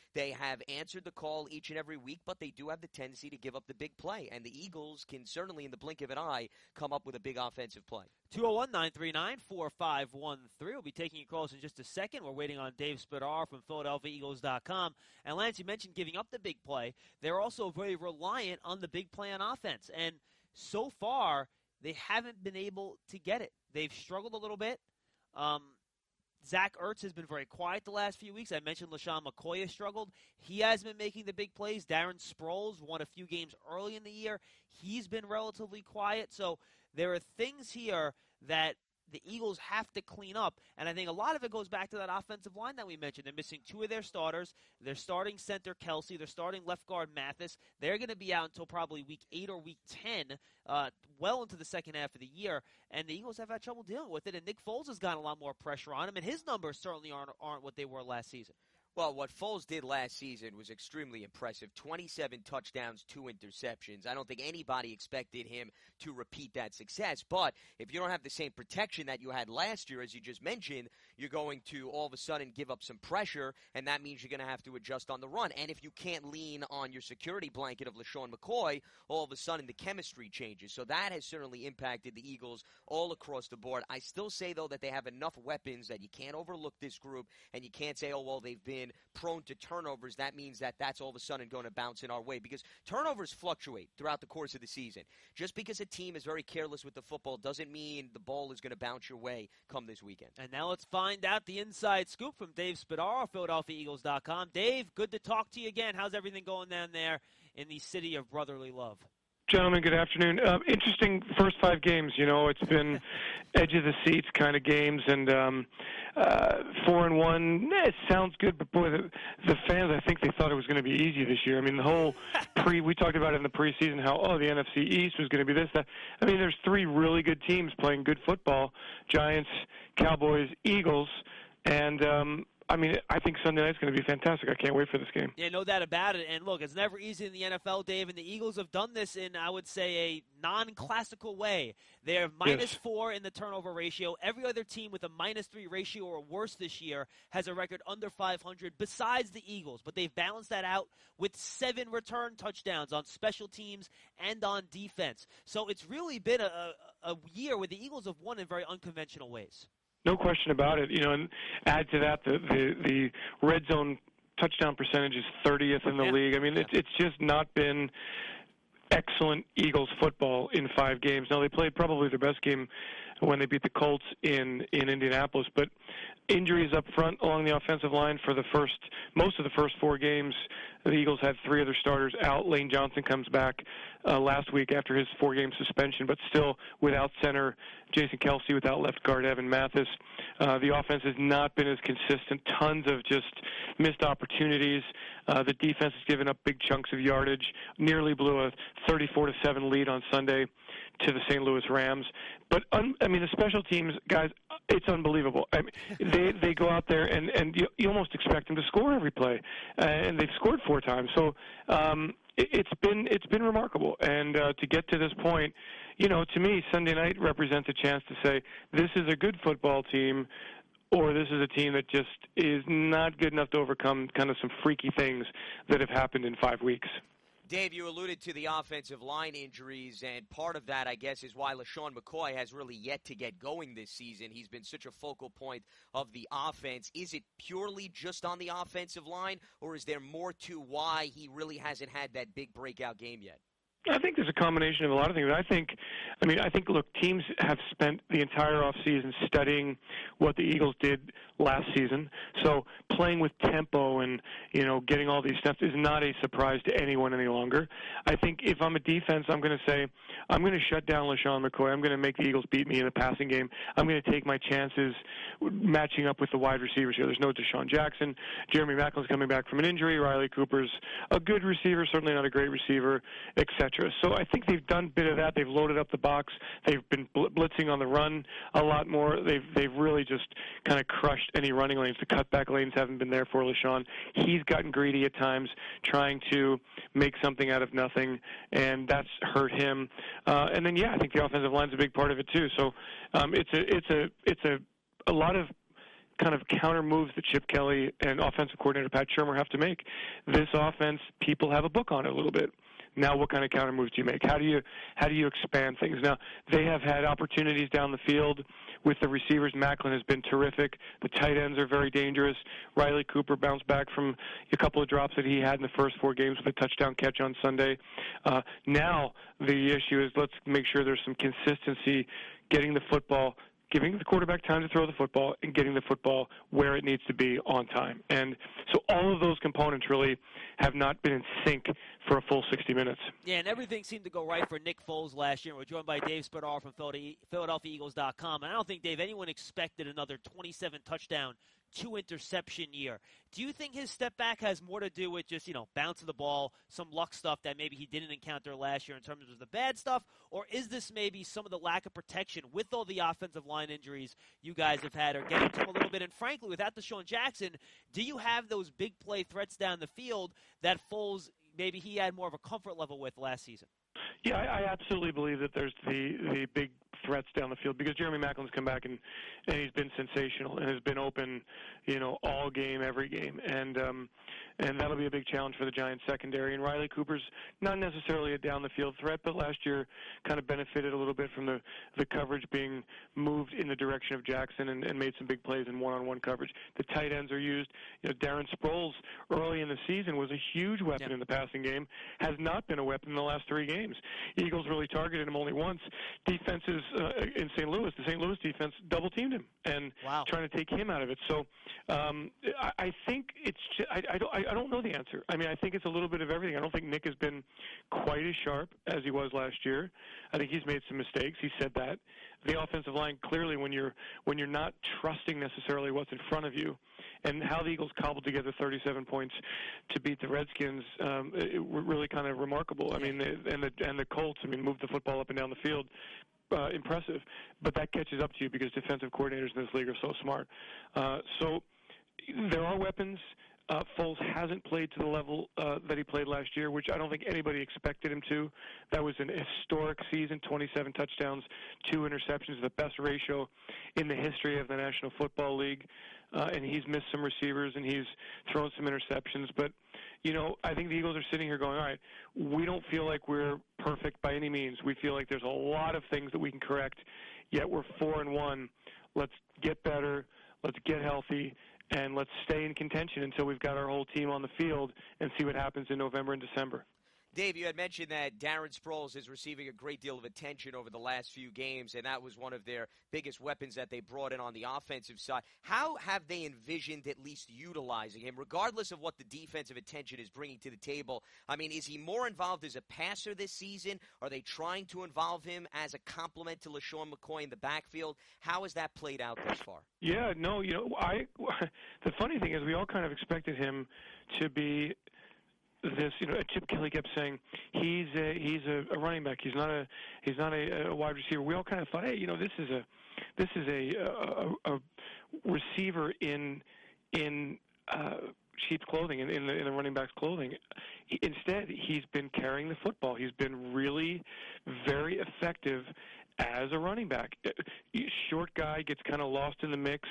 They have answered the call each and every week, but they do have the tendency to give up the big play. And the Eagles can certainly, in the blink of an eye, come up with a big offensive play. 201-939-4513. We'll be taking your calls in just a second. We're waiting on Dave Spadar from PhiladelphiaEagles.com. And Lance, you mentioned giving up the big play. They're also very reliant on the big play on offense. And so far, they haven't been able to get it. They've struggled a little bit. Zach Ertz has been very quiet the last few weeks. I mentioned LaShawn McCoy has struggled. He hasn't been making the big plays. Darren Sproles won a few games early in the year. He's been relatively quiet. So there are things here that the Eagles have to clean up, and I think a lot of it goes back to that offensive line that we mentioned. They're missing two of their starters. They're starting center Kelsey. They're starting left guard Mathis. They're going to be out until probably week 8 or week 10, well into the second half of the year, and the Eagles have had trouble dealing with it, and Nick Foles has gotten a lot more pressure on him, and his numbers certainly aren't what they were last season. Well, what Foles did last season was extremely impressive. 27 touchdowns, 2 interceptions. I don't think anybody expected him to repeat that success. But if you don't have the same protection that you had last year, as you just mentioned, you're going to all of a sudden give up some pressure, and that means you're going to have to adjust on the run. And if you can't lean on your security blanket of LaShawn McCoy, all of a sudden the chemistry changes. So that has certainly impacted the Eagles all across the board. I still say, though, that they have enough weapons that you can't overlook this group, and you can't say, oh, well, they've been prone to turnovers. That means that that's all of a sudden going to bounce in our way, because turnovers fluctuate throughout the course of the season. Just because a team is very careless with the football doesn't mean the ball is going to bounce your way come this weekend. And now let's find out the inside scoop from Dave Spadar, PhiladelphiaEagles.com. Dave, good to talk to you again. How's everything going down there in the city of brotherly love? Gentlemen, good afternoon. Interesting first 5 games. You know, it's been edge of the seats kind of games, and 4-1. It sounds good, but boy, the fans, I think they thought it was going to be easy this year. I mean, the whole we talked about it in the preseason, how the NFC East was going to be this, that. I mean, there's 3 really good teams playing good football: Giants, Cowboys, Eagles, and I mean, I think Sunday night's going to be fantastic. I can't wait for this game. Yeah, no doubt about it. And look, it's never easy in the NFL, Dave, and the Eagles have done this in, I would say, a non-classical way. They're -4 in the turnover ratio. Every other team with a -3 ratio or worse this year has a record under 500 besides the Eagles. But they've balanced that out with 7 return touchdowns on special teams and on defense. So it's really been a year where the Eagles have won in very unconventional ways. No question about it. You know, and add to that the red zone touchdown percentage is 30th in the league. I mean, it's just not been excellent Eagles football in 5 games. Now, they played probably their best game when they beat the Colts in Indianapolis, but injuries up front along the offensive line for most of the first 4 games. The Eagles had 3 other starters out. Lane Johnson comes back last week after his 4-game suspension, but still without center Jason Kelsey, without left guard Evan Mathis. The offense has not been as consistent. Tons of just missed opportunities. The defense has given up big chunks of yardage. Nearly blew a 34-7 lead on Sunday to the St. Louis Rams. But I mean, the special teams guys, it's unbelievable. I mean, they go out there and you almost expect them to score every play, and they've scored 4 times. So it's been remarkable. And to get to this point, you know, to me, Sunday night represents a chance to say this is a good football team, or this is a team that just is not good enough to overcome kind of some freaky things that have happened in 5 weeks. Dave, you alluded to the offensive line injuries, and part of that, I guess, is why LaShawn McCoy has really yet to get going this season. He's been such a focal point of the offense. Is it purely just on the offensive line, or is there more to why he really hasn't had that big breakout game yet? I think there's a combination of a lot of things. I think, look, teams have spent the entire offseason studying what the Eagles did last season. So playing with tempo and, you know, getting all these steps is not a surprise to anyone any longer. I think if I'm a defense, I'm going to say, I'm going to shut down LaShawn McCoy. I'm going to make the Eagles beat me in the passing game. I'm going to take my chances matching up with the wide receivers here. There's no Deshaun Jackson. Jeremy Maclin's coming back from an injury. Riley Cooper's a good receiver, certainly not a great receiver, etc. So I think they've done a bit of that. They've loaded up the box. They've been blitzing on the run a lot more. They've really just kind of crushed any running lanes. The cutback lanes haven't been there for LaShawn. He's gotten greedy at times, trying to make something out of nothing, and that's hurt him. And then, I think the offensive line's a big part of it too. So it's a lot of kind of counter moves that Chip Kelly and offensive coordinator Pat Shurmur have to make. This offense, people have a book on it a little bit. Now, what kind of counter moves do you make? How do you expand things? Now, they have had opportunities down the field with the receivers. Macklin has been terrific. The tight ends are very dangerous. Riley Cooper bounced back from a couple of drops that he had in the first 4 games with a touchdown catch on Sunday. Now, the issue is let's make sure there's some consistency, getting the football, giving the quarterback time to throw the football, and getting the football where it needs to be on time. And so all of those components really have not been in sync for a full 60 minutes. Yeah, and everything seemed to go right for Nick Foles last year. We're joined by Dave Spadar from PhiladelphiaEagles.com. And I don't think, Dave, anyone expected another 27-touchdown, 2-interception year. Do you think his step back has more to do with just, bouncing the ball, some luck stuff that maybe he didn't encounter last year in terms of the bad stuff? Or is this maybe some of the lack of protection with all the offensive line injuries you guys have had or getting to him a little bit? And frankly, without Deshaun Jackson, do you have those big play threats down the field that Foles, maybe he had more of a comfort level with last season? Yeah, I absolutely believe that there's the big threats down the field because Jeremy Macklin's come back and he's been sensational and has been open, all game, every game. And that'll be a big challenge for the Giants secondary. And Riley Cooper's not necessarily a down-the-field threat, but last year kind of benefited a little bit from the coverage being moved in the direction of Jackson and made some big plays in one-on-one coverage. The tight ends are used. Darren Sproles early in the season was a huge weapon in the passing game, has not been a weapon in the last 3 games. Eagles really targeted him only once. Defenses in St. Louis, the St. Louis defense double-teamed him and trying to take him out of it. So I think it's just, I don't know the answer. I mean, I think it's a little bit of everything. I don't think Nick has been quite as sharp as he was last year. I think he's made some mistakes. He said that. The offensive line, clearly, when you're not trusting necessarily what's in front of you, and how the Eagles cobbled together 37 points to beat the Redskins, it were really kind of remarkable. I mean, and the Colts, moved the football up and down the field. Impressive. But that catches up to you because defensive coordinators in this league are so smart. So there are weapons. Foles hasn't played to the level that he played last year, which I don't think anybody expected him to. That was an historic season, 27 touchdowns, 2 interceptions, the best ratio in the history of the National Football League. And he's missed some receivers and he's thrown some interceptions. But, I think the Eagles are sitting here going, all right, we don't feel like we're perfect by any means. We feel like there's a lot of things that we can correct, yet we're 4-1. Let's get better. Let's get healthy. And let's stay in contention until we've got our whole team on the field and see what happens in November and December. Dave, you had mentioned that Darren Sproles is receiving a great deal of attention over the last few games, and that was one of their biggest weapons that they brought in on the offensive side. How have they envisioned at least utilizing him, regardless of what the defensive attention is bringing to the table? I mean, is he more involved as a passer this season? Are they trying to involve him as a complement to LaShawn McCoy in the backfield? How has that played out thus far? Yeah, no, the funny thing is we all kind of expected him to be this, Chip Kelly kept saying he's a running back. He's not a wide receiver. We all kind of thought, hey, this is a receiver in sheep's clothing, in the running back's clothing. Instead, he's been carrying the football. He's been really very effective as a running back. Short guy, gets kind of lost in the mix,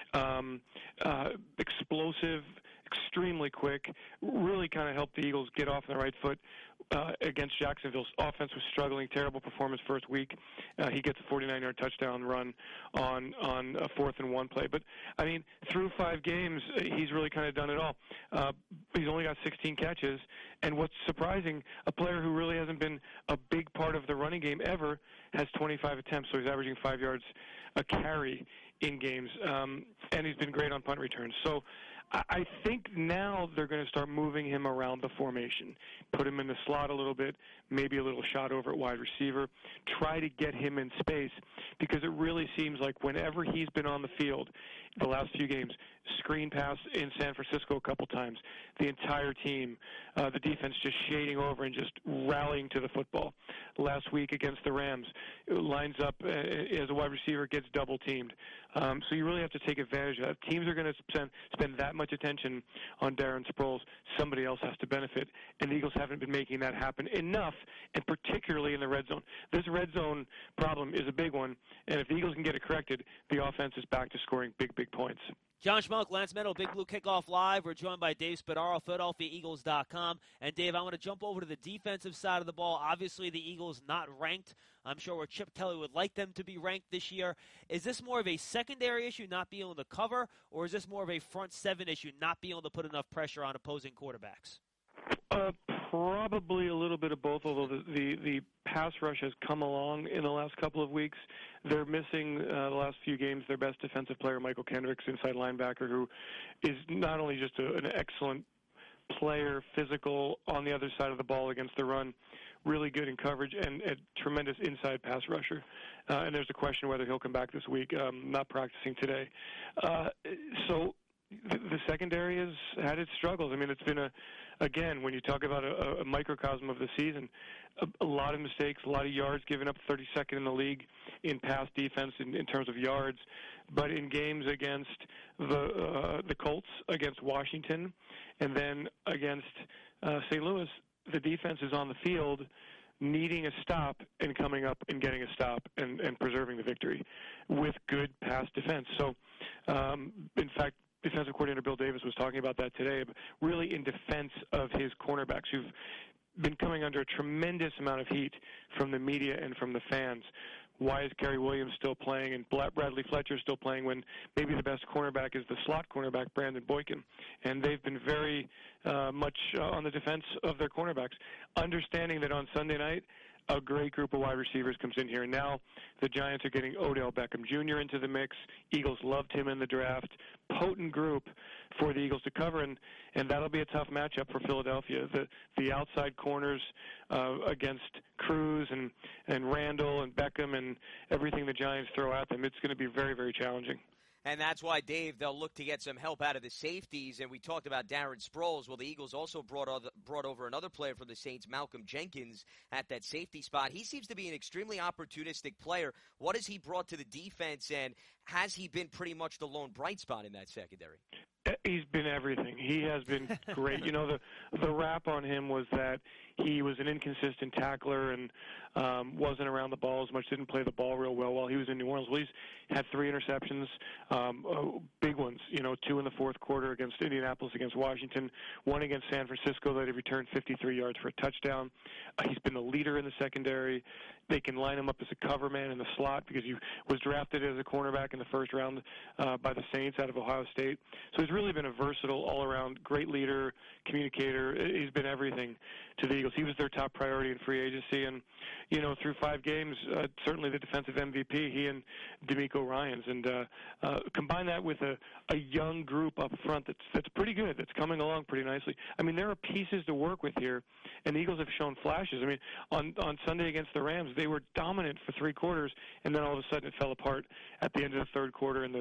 explosive, extremely quick, really kind of helped the Eagles get off on the right foot against Jacksonville's offense was struggling. Terrible performance first week. He gets a 49-yard touchdown run on a 4th-and-1 play. But, through 5 games, he's really kind of done it all. He's only got 16 catches. And what's surprising, a player who really hasn't been a big part of the running game ever has 25 attempts, so he's averaging 5 yards a carry in games. And he's been great on punt returns. So I think now they're going to start moving him around the formation, put him in the slot a little bit, maybe a little shot over at wide receiver, try to get him in space, because it really seems like whenever he's been on the field the last few games, screen pass in San Francisco a couple times, the entire team, the defense just shading over and just rallying to the football. Last week against the Rams, lines up as a wide receiver, gets double-teamed. So you really have to take advantage of that. If teams are going to spend that much attention on Darren Sproles, somebody else has to benefit, and the Eagles haven't been making that happen enough, and particularly in the red zone. This red zone problem is a big one, and if the Eagles can get it corrected, the offense is back to scoring big points. John Schmuck, Lance Meadow, Big Blue Kickoff Live. We're joined by Dave Spadaro, PhiladelphiaEagles.com. And, Dave, I want to jump over to the defensive side of the ball. Obviously, the Eagles not ranked. I'm sure where Chip Kelly would like them to be ranked this year. Is this more of a secondary issue, not being able to cover, or is this more of a front seven issue, not being able to put enough pressure on opposing quarterbacks? Probably a little bit of both, although the pass rush has come along in the last couple of weeks. They're missing the last few games their best defensive player, Michael Kendricks, inside linebacker, who is not only just an excellent player, physical on the other side of the ball against the run, really good in coverage, and a tremendous inside pass rusher. And there's a question whether he'll come back this week, not practicing today. So the secondary has had its struggles. I mean, it's been again, when you talk about a microcosm of the season, a lot of mistakes, a lot of yards given up, 32nd in the league in pass defense in terms of yards. But in games against the Colts, against Washington, and then against St. Louis, the defense is on the field needing a stop and coming up and getting a stop and preserving the victory with good pass defense. So, in fact, defensive coordinator Bill Davis was talking about that today, really in defense of his cornerbacks who've been coming under a tremendous amount of heat from the media and from the fans. Why is Gary Williams still playing and Bradley Fletcher still playing when maybe the best cornerback is the slot cornerback, Brandon Boykin? And they've been very much on the defense of their cornerbacks, understanding that on Sunday night, a great group of wide receivers comes in here. Now the Giants are getting Odell Beckham Jr. into the mix. Eagles loved him in the draft. Potent group for the Eagles to cover, and that'll be a tough matchup for Philadelphia. The outside corners against Cruz and Randall and Beckham and everything the Giants throw at them, it's going to be very, very challenging. And that's why, Dave, they'll look to get some help out of the safeties. And we talked about Darren Sproles. Well, the Eagles also brought over another player from the Saints, Malcolm Jenkins, at that safety spot. He seems to be an extremely opportunistic player. What has he brought to the defense, and has he been pretty much the lone bright spot in that secondary? He's been everything. He has been great. You know, the rap on him was that he was an inconsistent tackler and wasn't around the ball as much, didn't play the ball real well while he was in New Orleans. Well, he's had 3 interceptions, big ones, 2 in the fourth quarter against Indianapolis, against Washington, 1 against San Francisco that he returned 53 yards for a touchdown. He's been the leader in the secondary. They can line him up as a cover man in the slot because he was drafted as a cornerback in the first round by the Saints out of Ohio State. So he's really been a versatile, all-around, great leader, communicator. He's been everything to the Eagles. He was their top priority in free agency, and through 5 games, certainly the defensive MVP, he and D'Amico Ryans, and combine that with a young group up front that's pretty good, that's coming along pretty nicely. I mean, there are pieces to work with here, and the Eagles have shown flashes. I mean, on Sunday against the Rams, they were dominant for 3 quarters, and then all of a sudden it fell apart at the end of the third quarter in the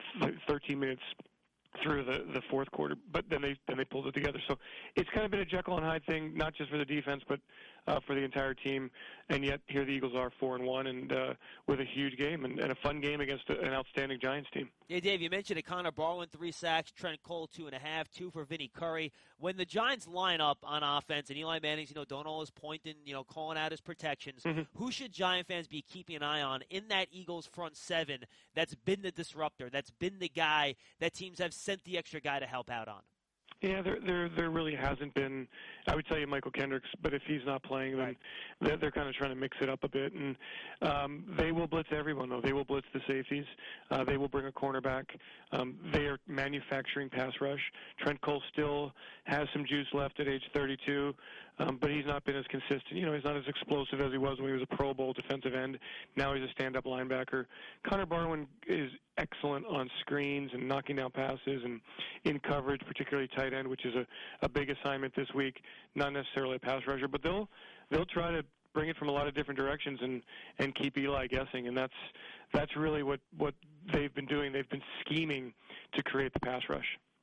13 minutes through the fourth quarter, but then they pulled it together. So it's kind of been a Jekyll and Hyde thing, not just for the defense, but for the entire team. And yet here the Eagles are 4-1 and with a huge game and a fun game against an outstanding Giants team. Yeah, Dave, you mentioned it. Connor Barwin, 3 sacks, Trent Cole, 2.5, 2 for Vinny Curry. When the Giants line up on offense and Eli Manning's, don't always pointing, calling out his protections, who should Giant fans be keeping an eye on in that Eagles front 7 that's been the disruptor, that's been the guy that teams have sent the extra guy to help out on? Yeah, there really hasn't been. I would tell you Michael Kendricks, but if he's not playing, then they're kind of trying to mix it up a bit. And they will blitz everyone, though. They will blitz the safeties. They will bring a cornerback. They are manufacturing pass rush. Trent Cole still has some juice left at age 32, but he's not been as consistent. He's not as explosive as he was when he was a Pro Bowl defensive end. Now he's a stand-up linebacker. Connor Barwin is excellent on screens and knocking down passes and in coverage, particularly tight end, which is a big assignment this week. Not necessarily a pass rusher, but they'll try to bring it from a lot of different directions and keep Eli guessing, and that's really what they've been doing. They've been scheming to create the pass rush.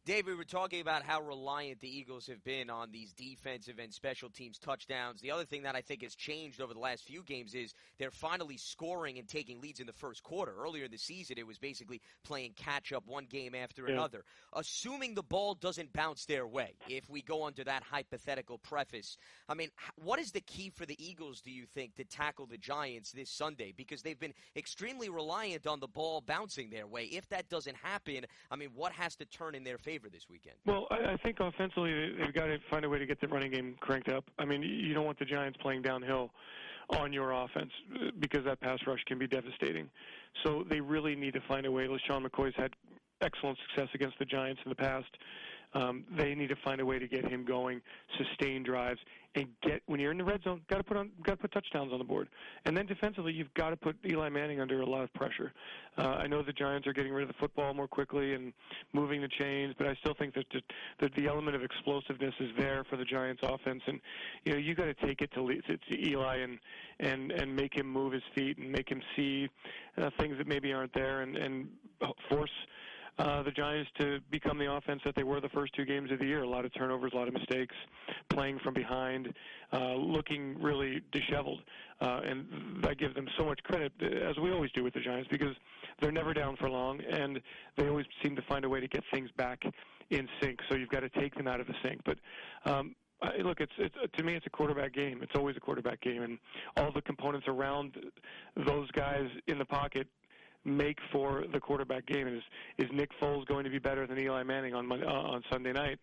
Dave, we were talking about how reliant the Eagles have been on these defensive and special teams touchdowns. The other thing that I think has changed over the last few games is they're finally scoring and taking leads in the first quarter. Earlier in the season, it was basically playing catch-up one game after another. Assuming the ball doesn't bounce their way, if we go under that hypothetical preface, I mean, what is the key for the Eagles, do you think, to tackle the Giants this Sunday? Because they've been extremely reliant on the ball bouncing their way. If that doesn't happen, I mean, what has to turn in their favor this weekend? Well, I think offensively they've got to find a way to get the running game cranked up. I mean, you don't want the Giants playing downhill on your offense because that pass rush can be devastating. So they really need to find a way. LeSean McCoy's had excellent success against the Giants in the past. They need to find a way to get him going, sustain drives, and when you're in the red zone, got to put touchdowns on the board. And then defensively, you've got to put Eli Manning under a lot of pressure. I know the Giants are getting rid of the football more quickly and moving the chains, but I still think that the element of explosiveness is there for the Giants offense. And you got to take it to Eli and make him move his feet and make him see things that maybe aren't there and force the Giants to become the offense that they were the first two games of the year. A lot of turnovers, a lot of mistakes, playing from behind, looking really disheveled. And I give them so much credit, as we always do with the Giants, because they're never down for long, and they always seem to find a way to get things back in sync. So you've got to take them out of the sync. But look, it's to me, it's a quarterback game. It's always a quarterback game, and all the components around those guys in the pocket make for the quarterback game. Is Nick Foles going to be better than Eli Manning on Sunday night?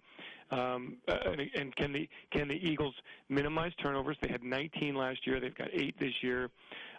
And can the Eagles minimize turnovers? They had 19 last year. They've got 8 this year.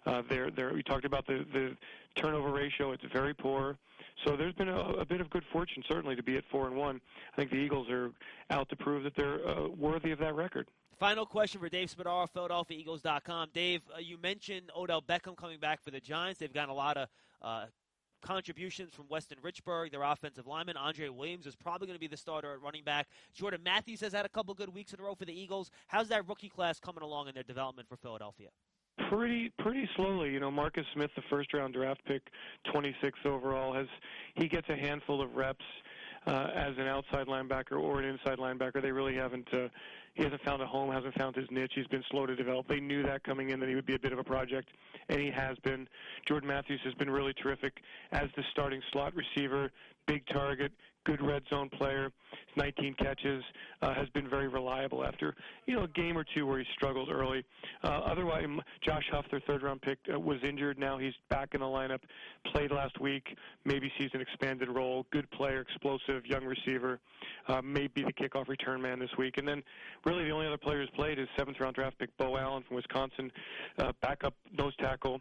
We talked about the turnover ratio. It's very poor. So there's been a bit of good fortune, certainly, to be at 4-1. I think the Eagles are out to prove that they're worthy of that record. Final question for Dave Spadaro, PhiladelphiaEagles.com. Dave, you mentioned Odell Beckham coming back for the Giants. They've gotten a lot of contributions from Weston Richburg, their offensive lineman. Andre Williams is probably going to be the starter at running back. Jordan Matthews has had a couple good weeks in a row for the Eagles. How's that rookie class coming along in their development for Philadelphia? Pretty slowly. Marcus Smith, the first-round draft pick, 26th overall, he gets a handful of reps as an outside linebacker or an inside linebacker. They really haven't. He hasn't found a home, hasn't found his niche. He's been slow to develop. They knew that coming in, that he would be a bit of a project, and he has been. Jordan Matthews has been really terrific as the starting slot receiver, big target, good red zone player. 19 catches, has been very reliable after a game or two where he struggled early. Otherwise, Josh Huff, their third-round pick, was injured. Now he's back in the lineup, played last week, maybe sees an expanded role. Good player, explosive, young receiver, may be the kickoff return man this week. And then really the only other player who's played is 7th-round draft pick Bo Allen from Wisconsin, backup nose tackle.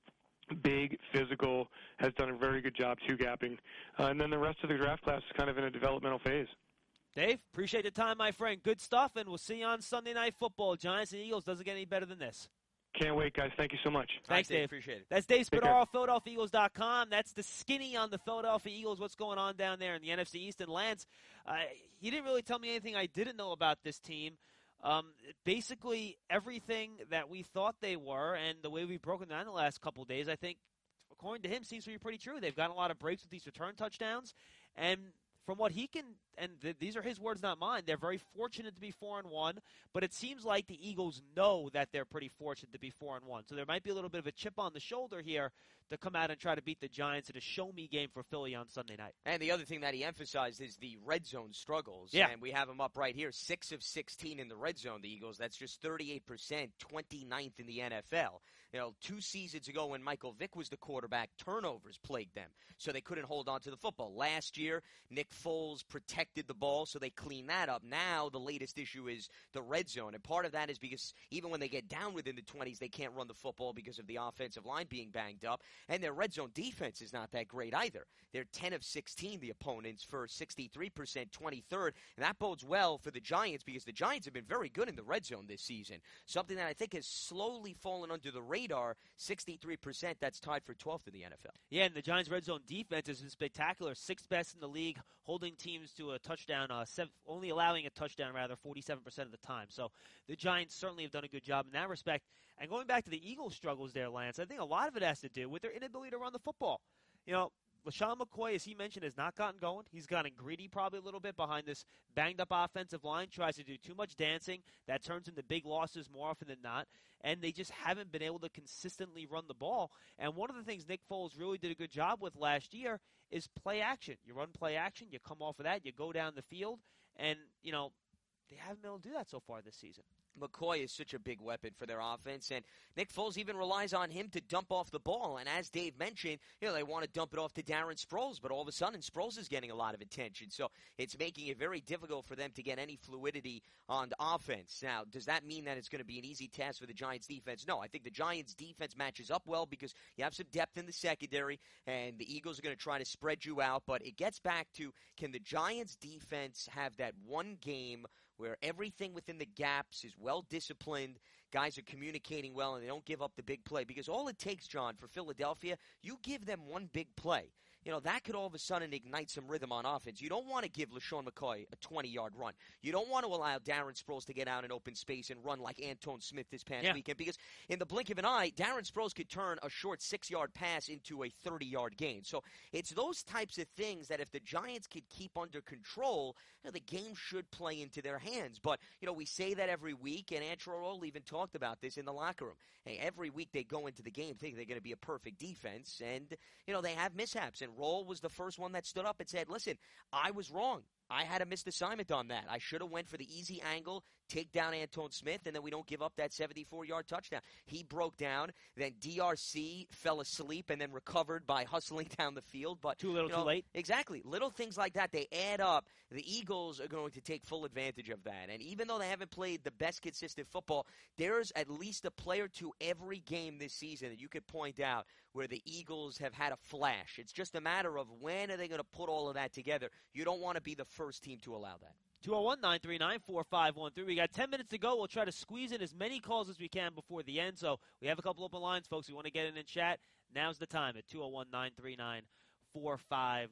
Big, physical, has done a very good job two-gapping. And then the rest of the draft class is kind of in a developmental phase. Dave, appreciate the time, my friend. Good stuff, and we'll see you on Sunday Night Football. Giants and Eagles. Doesn't get any better than this. Can't wait, guys. Thank you so much. Thanks, Dave. Appreciate it. That's Dave Spadaro, PhiladelphiaEagles.com. That's the skinny on the Philadelphia Eagles. What's going on down there in the NFC East? And Lance, he didn't really tell me anything I didn't know about this team. Basically, everything that we thought they were and the way we've broken down the last couple of days, I think, according to him, seems to be pretty true. They've gotten a lot of breaks with these return touchdowns. And from what he can, and these are his words, not mine, they're very fortunate to be 4-1, but it seems like the Eagles know that they're pretty fortunate to be 4-1. So there might be a little bit of a chip on the shoulder here to come out and try to beat the Giants in a show-me game for Philly on Sunday night. And the other thing that he emphasized is the red zone struggles. Yeah. And we have them up right here, 6 of 16 in the red zone, the Eagles. That's just 38%, 29th in the NFL. 2 seasons ago when Michael Vick was the quarterback, turnovers plagued them, so they couldn't hold on to the football. Last year, Nick Foles protected the ball, so they cleaned that up. Now the latest issue is the red zone, and part of that is because even when they get down within the 20s, they can't run the football because of the offensive line being banged up, and their red zone defense is not that great either. They're 10 of 16, the opponents, for 63%, 23rd, and that bodes well for the Giants because the Giants have been very good in the red zone this season, something that I think has slowly fallen under the radar. 63%, that's tied for 12th in the NFL. Yeah, and the Giants' red zone defense has been spectacular. 6th best in the league, holding teams to a touchdown, only allowing a touchdown, 47% of the time. So the Giants certainly have done a good job in that respect. And going back to the Eagles' struggles there, Lance, I think a lot of it has to do with their inability to run the football. LaShawn McCoy, as he mentioned, has not gotten going. He's gotten greedy probably a little bit behind this banged-up offensive line, tries to do too much dancing. That turns into big losses more often than not, and they just haven't been able to consistently run the ball. And one of the things Nick Foles really did a good job with last year is play action. You run play action, you come off of that, you go down the field, and, they haven't been able to do that so far this season. McCoy is such a big weapon for their offense, and Nick Foles even relies on him to dump off the ball. And as Dave mentioned, they want to dump it off to Darren Sproles, but all of a sudden Sproles is getting a lot of attention. So it's making it very difficult for them to get any fluidity on the offense. Now, does that mean that it's going to be an easy task for the Giants defense? No, I think the Giants defense matches up well because you have some depth in the secondary, and the Eagles are going to try to spread you out. But it gets back to, can the Giants defense have that one game where everything within the gaps is well disciplined, guys are communicating well, and they don't give up the big play? Because all it takes, John, for Philadelphia, you give them one big play. That could all of a sudden ignite some rhythm on offense. You don't want to give LaShawn McCoy a 20-yard run. You don't want to allow Darren Sproles to get out in open space and run like Antone Smith this past weekend, because in the blink of an eye, Darren Sproles could turn a short 6-yard pass into a 30-yard gain. So it's those types of things that if the Giants could keep under control, the game should play into their hands. But, we say that every week, and Antrell even talked about this in the locker room. Hey, every week they go into the game thinking they're going to be a perfect defense, and, they have mishaps. And Roll was the first one that stood up and said, listen, I was wrong. I had a missed assignment on that. I should have went for the easy angle, take down Antone Smith, and then we don't give up that 74-yard touchdown. He broke down. Then DRC fell asleep and then recovered by hustling down the field. But too little, too late. Exactly. Little things like that, they add up. The Eagles are going to take full advantage of that. And even though they haven't played the best consistent football, there's at least a play or two every game this season that you could point out where the Eagles have had a flash. It's just a matter of when are they going to put all of that together. You don't want to be the first team to allow that. 201-939-4513. We got 10 minutes to go. We'll try to squeeze in as many calls as we can before the end. So we have a couple open lines, folks. We want to get in and chat. Now's the time at 201-939-4513.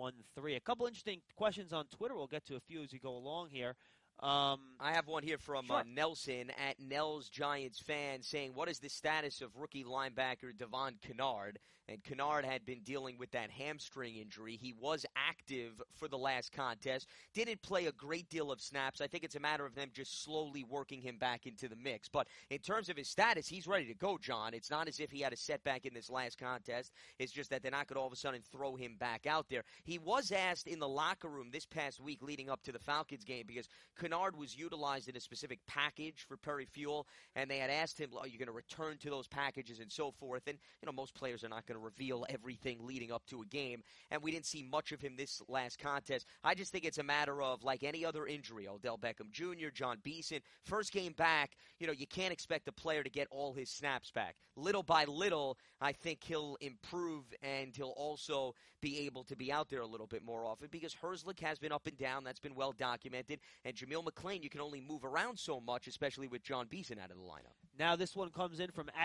A couple interesting questions on Twitter. We'll get to a few as we go along here. I have one here from Nelson at Nels Giants fan saying, what is the status of rookie linebacker Devon Kennard? And Kennard had been dealing with that hamstring injury. He was active for the last contest. Didn't play a great deal of snaps. I think it's a matter of them just slowly working him back into the mix. But in terms of his status, he's ready to go, John. It's not as if he had a setback in this last contest. It's just that they're not going to all of a sudden throw him back out there. He was asked in the locker room this past week leading up to the Falcons game because Kennard was utilized in a specific package for Perry Fuel, and they had asked him, are you going to return to those packages and so forth? And, most players are not going to reveal everything leading up to a game, and we didn't see much of him this last contest. I just think it's a matter of, like any other injury, Odell Beckham Jr., John Beeson, first game back, you can't expect a player to get all his snaps back. Little by little, I think he'll improve, and he'll also be able to be out there a little bit more often because Herzlich has been up and down. That's been well documented, and Jamil McClain, you can only move around so much, especially with John Beeson out of the lineup. Now this one comes in from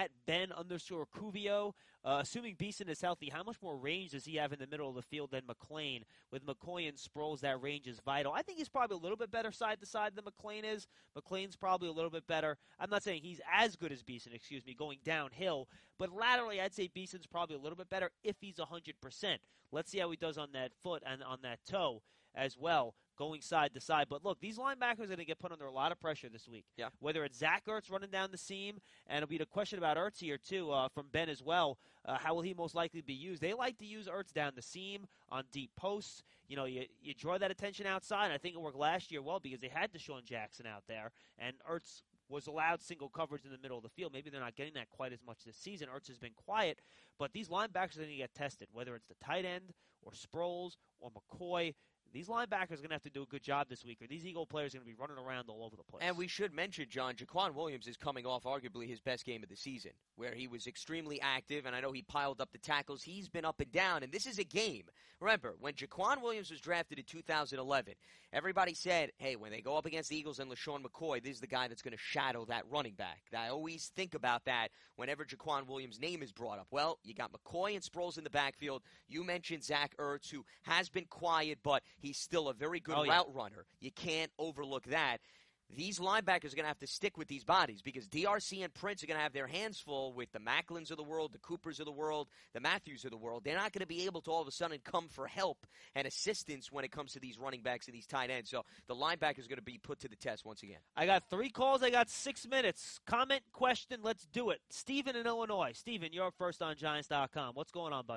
@Ben_Cuvio. Assuming Beeson is healthy, how much more range does he have in the middle of the field than McClain? With McCoy and Sproles, that range is vital. I think he's probably a little bit better side to side than McClain is. McClain's probably a little bit better. I'm not saying he's as good as Beeson, going downhill. But laterally, I'd say Beeson's probably a little bit better if he's 100%. Let's see how he does on that foot and on that toe as well, going side to side. But look, these linebackers are going to get put under a lot of pressure this week. Yeah. Whether it's Zach Ertz running down the seam, and it'll be the question about Ertz here too from Ben as well. How will he most likely be used? They like to use Ertz down the seam on deep posts. You draw that attention outside. I think it worked last year well because they had Deshaun Jackson out there, and Ertz was allowed single coverage in the middle of the field. Maybe they're not getting that quite as much this season. Ertz has been quiet, but these linebackers are going to get tested, whether it's the tight end or Sproles or McCoy. These linebackers are going to have to do a good job this week, or these Eagle players are going to be running around all over the place. And we should mention, John, Jaquan Williams is coming off arguably his best game of the season, where he was extremely active, and I know he piled up the tackles. He's been up and down, and this is a game. Remember, when Jaquan Williams was drafted in 2011, everybody said, hey, when they go up against the Eagles and LaShawn McCoy, this is the guy that's going to shadow that running back. I always think about that whenever Jaquan Williams' name is brought up. Well, you got McCoy and Sproles in the backfield. You mentioned Zach Ertz, who has been quiet, but he's still a very good route runner. You can't overlook that. these linebackers are going to have to stick with these bodies because DRC and Prince are going to have their hands full with the Macklins of the world, the Coopers of the world, the Matthews of the world. They're not going to be able to all of a sudden come for help and assistance when it comes to these running backs and these tight ends. So the linebackers are going to be put to the test once again. I got 3 calls. I got 6 minutes. Comment, question, let's do it. Steven in Illinois. Steven, you're up first on Giants.com. What's going on, bud?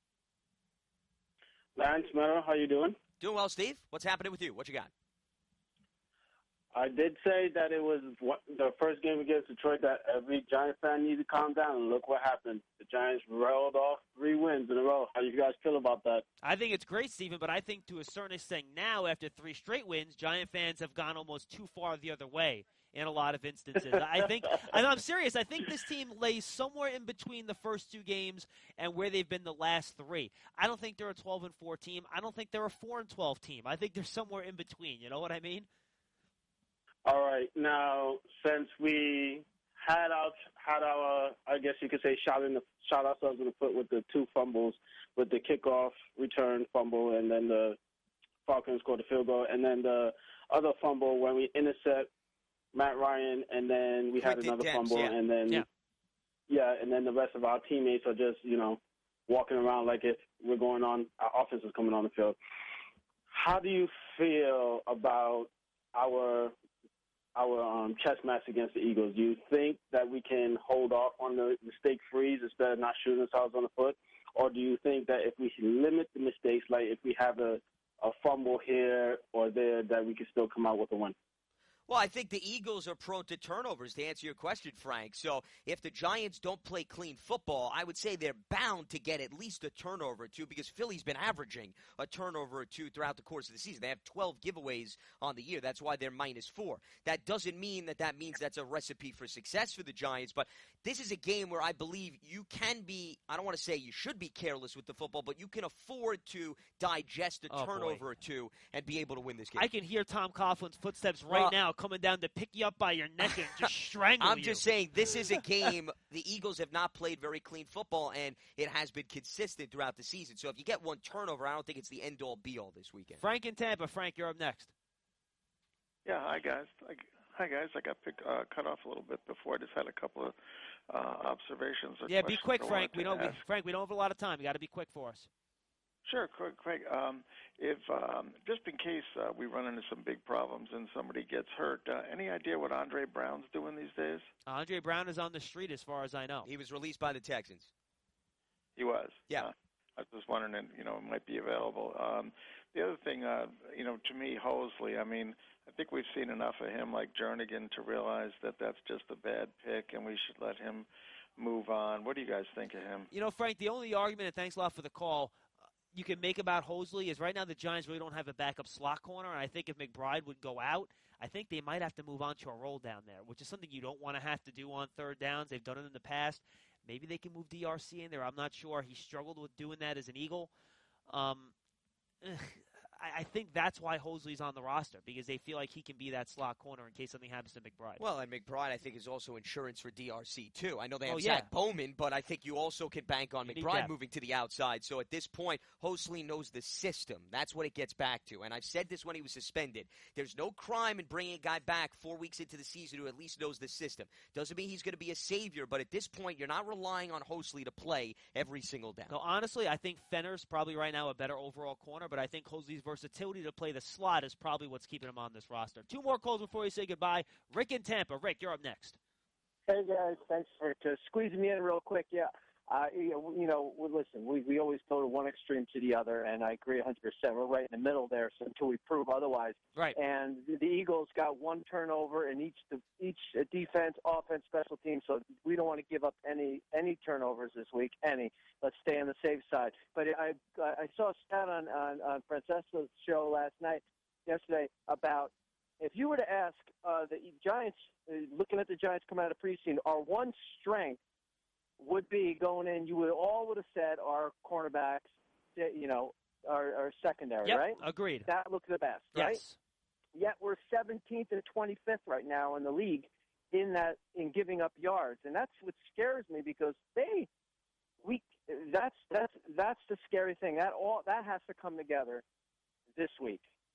Lance Mero, how you doing? Doing well, Steve. What's happening with you? What you got? I did say that it was the first game against Detroit that every Giant fan needed to calm down, and look what happened. The Giants rolled off 3 wins in a row. How do you guys feel about that? I think it's great, Steven, but I think to a certain extent now, after 3 straight wins, Giant fans have gone almost too far the other way in a lot of instances. I think, and I'm serious, I think this team lays somewhere in between the first 2 games and where they've been the last 3. I don't think they're a 12-4 team. I don't think they're a 4-12 team. I think they're somewhere in between. You know what I mean? All right. Now, since we had our I guess you could say, shot ourselves in the foot with the 2 fumbles, with the kickoff return fumble, and then the Falcons scored the field goal, and then the other fumble when we intercept Matt Ryan, and then we had another fumble, and then and then the rest of our teammates are just walking around like if we're going on. Our offense is coming on the field. How do you feel about our chess match against the Eagles? Do you think that we can hold off on the mistake freeze instead of not shooting ourselves on the foot? Or do you think that if we limit the mistakes, like if we have a fumble here or there, that we can still come out with a win? Well, I think the Eagles are prone to turnovers, to answer your question, Frank. So if the Giants don't play clean football, I would say they're bound to get at least a turnover or 2 because Philly's been averaging a turnover or 2 throughout the course of the season. They have 12 giveaways on the year. That's why they're -4. That doesn't mean that means that's a recipe for success for the Giants, but this is a game where I believe you can be, I don't want to say you should be careless with the football, but you can afford to digest a turnover or 2 and be able to win this game. I can hear Tom Coughlin's footsteps right now coming down to pick you up by your neck and just strangle you. I'm just saying, this is a game, the Eagles have not played very clean football, and it has been consistent throughout the season. So if you get 1 turnover, I don't think it's the end-all, be-all this weekend. Frank in Tampa. Frank, you're up next. Yeah, hi, guys. I got cut off a little bit before. I just had a couple of observations. Yeah, be quick, Frank. We don't have a lot of time. You got to be quick for us. Sure, Craig. If just in case we run into some big problems and somebody gets hurt, any idea what Andre Brown's doing these days? Andre Brown is on the street, as far as I know. He was released by the Texans. He was. Yeah. I was just wondering, it might be available. The other thing, to me, Hosley. I mean, I think we've seen enough of him, like Jernigan, to realize that that's just a bad pick, and we should let him move on. What do you guys think of him? Frank, the only argument, and thanks a lot for the call, you can make about Hosley is right now the Giants really don't have a backup slot corner, and I think if McBride would go out, I think they might have to move on to a roll down there, which is something you don't want to have to do on 3rd downs. They've done it in the past. Maybe they can move DRC in there. I'm not sure. He struggled with doing that as an Eagle. I think that's why Hosley's on the roster, because they feel like he can be that slot corner in case something happens to McBride. Well, and McBride, I think, is also insurance for DRC, too. I know they have Zach Bowman, but I think you also can bank on McBride moving to the outside. So at this point, Hosley knows the system. That's what it gets back to. And I've said this when he was suspended. There's no crime in bringing a guy back 4 weeks into the season who at least knows the system. Doesn't mean he's going to be a savior, but at this point, you're not relying on Hosley to play every single down. No, honestly, I think Fenner's probably right now a better overall corner, but I think Hosley's versatility to play the slot is probably what's keeping him on this roster. 2 more calls before we say goodbye. Rick in Tampa. Rick, you're up next. Hey, guys. Thanks for squeezing me in real quick. Yeah. Listen, we always go to one extreme to the other, and I agree 100%. We're right in the middle there, so until we prove otherwise. Right. And the Eagles got 1 turnover in each defense, offense, special teams, so we don't want to give up any turnovers this week. Let's stay on the safe side. But I saw a stat on Francesco's show yesterday, about if you were to ask the Giants, looking at the Giants come out of preseason, our one strength would be going in, you would have said our cornerbacks, our secondary, right? Agreed. That looks the best, right? Yes. Yet we're 17th and 25th right now in the league in giving up yards, and that's what scares me, because that's the scary thing. That has to come together this week.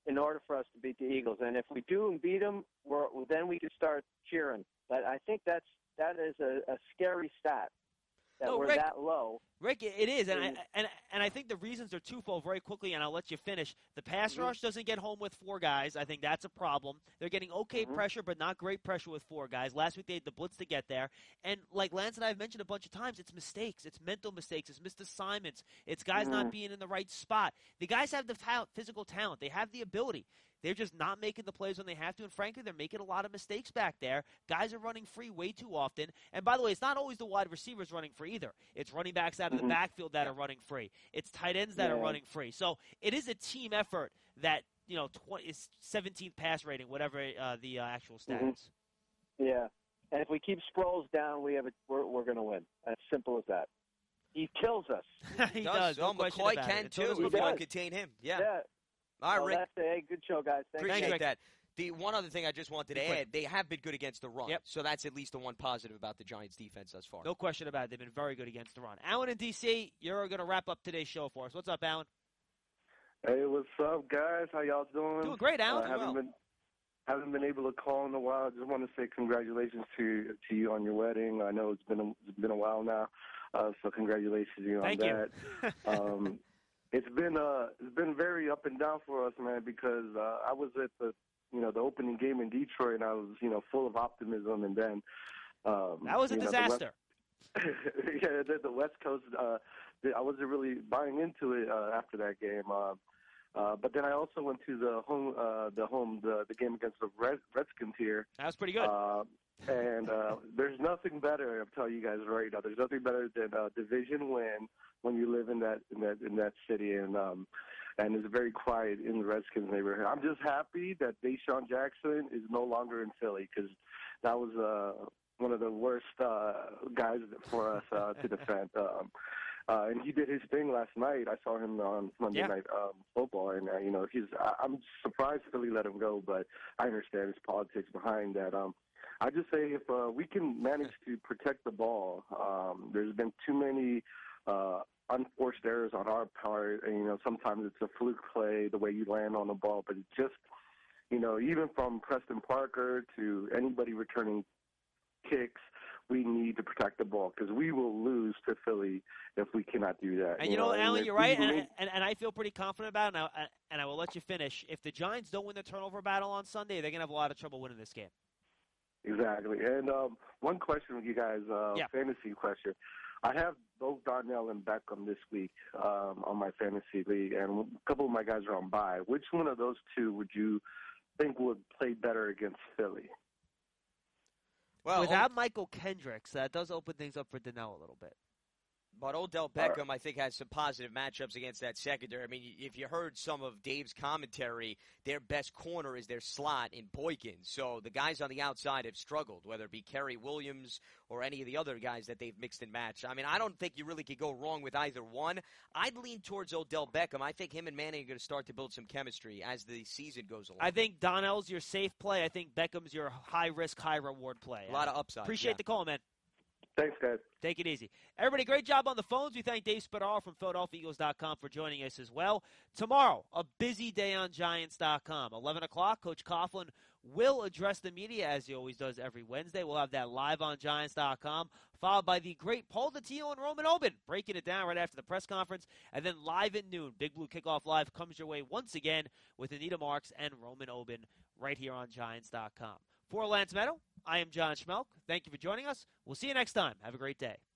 in order for us to beat the Eagles. And if we do and beat them, then we can start cheering. But I think that is a scary stat that we're Rick, that low. Rick, it is, and I think the reasons are twofold. Very quickly, and I'll let you finish. The pass rush doesn't get home with 4 guys. I think that's a problem. They're getting okay pressure, but not great pressure with 4 guys. Last week they had the blitz to get there, and like Lance and I have mentioned a bunch of times, it's mistakes, it's mental mistakes, it's missed assignments, it's guys not being in the right spot. The guys have the physical talent, they have the ability. They're just not making the plays when they have to, and frankly, they're making a lot of mistakes back there. Guys are running free way too often. And by the way, it's not always the wide receivers running free either. It's running backs out of the backfield that are running free. It's tight ends that are running free. So it is a team effort that, is 17th pass rating, whatever the actual stat is. Yeah, and if we keep Sproles down, we're going to win. As simple as that. He kills us. He does. Oh, McCoy can too if you can contain him. Yeah. All right, Rick. Hey, good show, guys. Appreciate that. The one other thing I just wanted to add, they have been good against the run. So that's at least the one positive about the Giants' defense thus far. No question about it. They've been very good against the run. Alan in D.C., you're going to wrap up today's show for us. What's up, Alan? Hey, what's up, guys? How y'all doing? Doing great, Alan. Haven't been able to call in a while. Just want to say congratulations to you on your wedding. I know it's been a while now, so congratulations to you on that. Thank you. It's been very up and down for us, man, because I was at the opening game in Detroit, and I was full of optimism, and then that was a disaster. The West Coast. I wasn't really buying into it after that game. But then I also went to the game against the Redskins here. That was pretty good. And there's nothing better. I'm telling you guys right now. There's nothing better than a division win when you live in that city, and it's very quiet in the Redskins neighborhood. I'm just happy that Deshaun Jackson is no longer in Philly, because that was one of the worst guys for us to defend. And he did his thing last night. I saw him on Monday Night Football, and I'm surprised Philly let him go, but I understand his politics behind that. I just say if we can manage to protect the ball, there's been too many unforced errors on our part. And, sometimes it's a fluke play, the way you land on the ball, but it's just, even from Preston Parker to anybody returning kicks, we need to protect the ball, because we will lose to Philly if we cannot do that. And Alan, you're right, and I feel pretty confident about it, and I will let you finish. If the Giants don't win the turnover battle on Sunday, they're going to have a lot of trouble winning this game. Exactly. And one question with you guys, fantasy question. I have both Darnell and Beckham this week on my fantasy league, and a couple of my guys are on bye. Which one of those two would you think would play better against Philly? Well, without Michael Kendricks, that does open things up for Darnell a little bit. But Odell Beckham, I think, has some positive matchups against that secondary. I mean, if you heard some of Dave's commentary, their best corner is their slot in Boykins. So the guys on the outside have struggled, whether it be Kerry Williams or any of the other guys that they've mixed and matched. I mean, I don't think you really could go wrong with either one. I'd lean towards Odell Beckham. I think him and Manning are going to start to build some chemistry as the season goes along. I think Donnell's your safe play. I think Beckham's your high-risk, high-reward play. A lot of upside. Appreciate the call, man. Thanks, guys. Take it easy. Everybody, great job on the phones. We thank Dave Spadaro from PhiladelphiaEagles.com for joining us as well. Tomorrow, a busy day on Giants.com. 11 o'clock, Coach Coughlin will address the media, as he always does every Wednesday. We'll have that live on Giants.com, followed by the great Paul Datillo and Roman Obin, breaking it down right after the press conference. And then live at noon, Big Blue Kickoff Live comes your way once again with Anita Marks and Roman Obin right here on Giants.com. For Lance Meadow, I am John Schmelk. Thank you for joining us. We'll see you next time. Have a great day.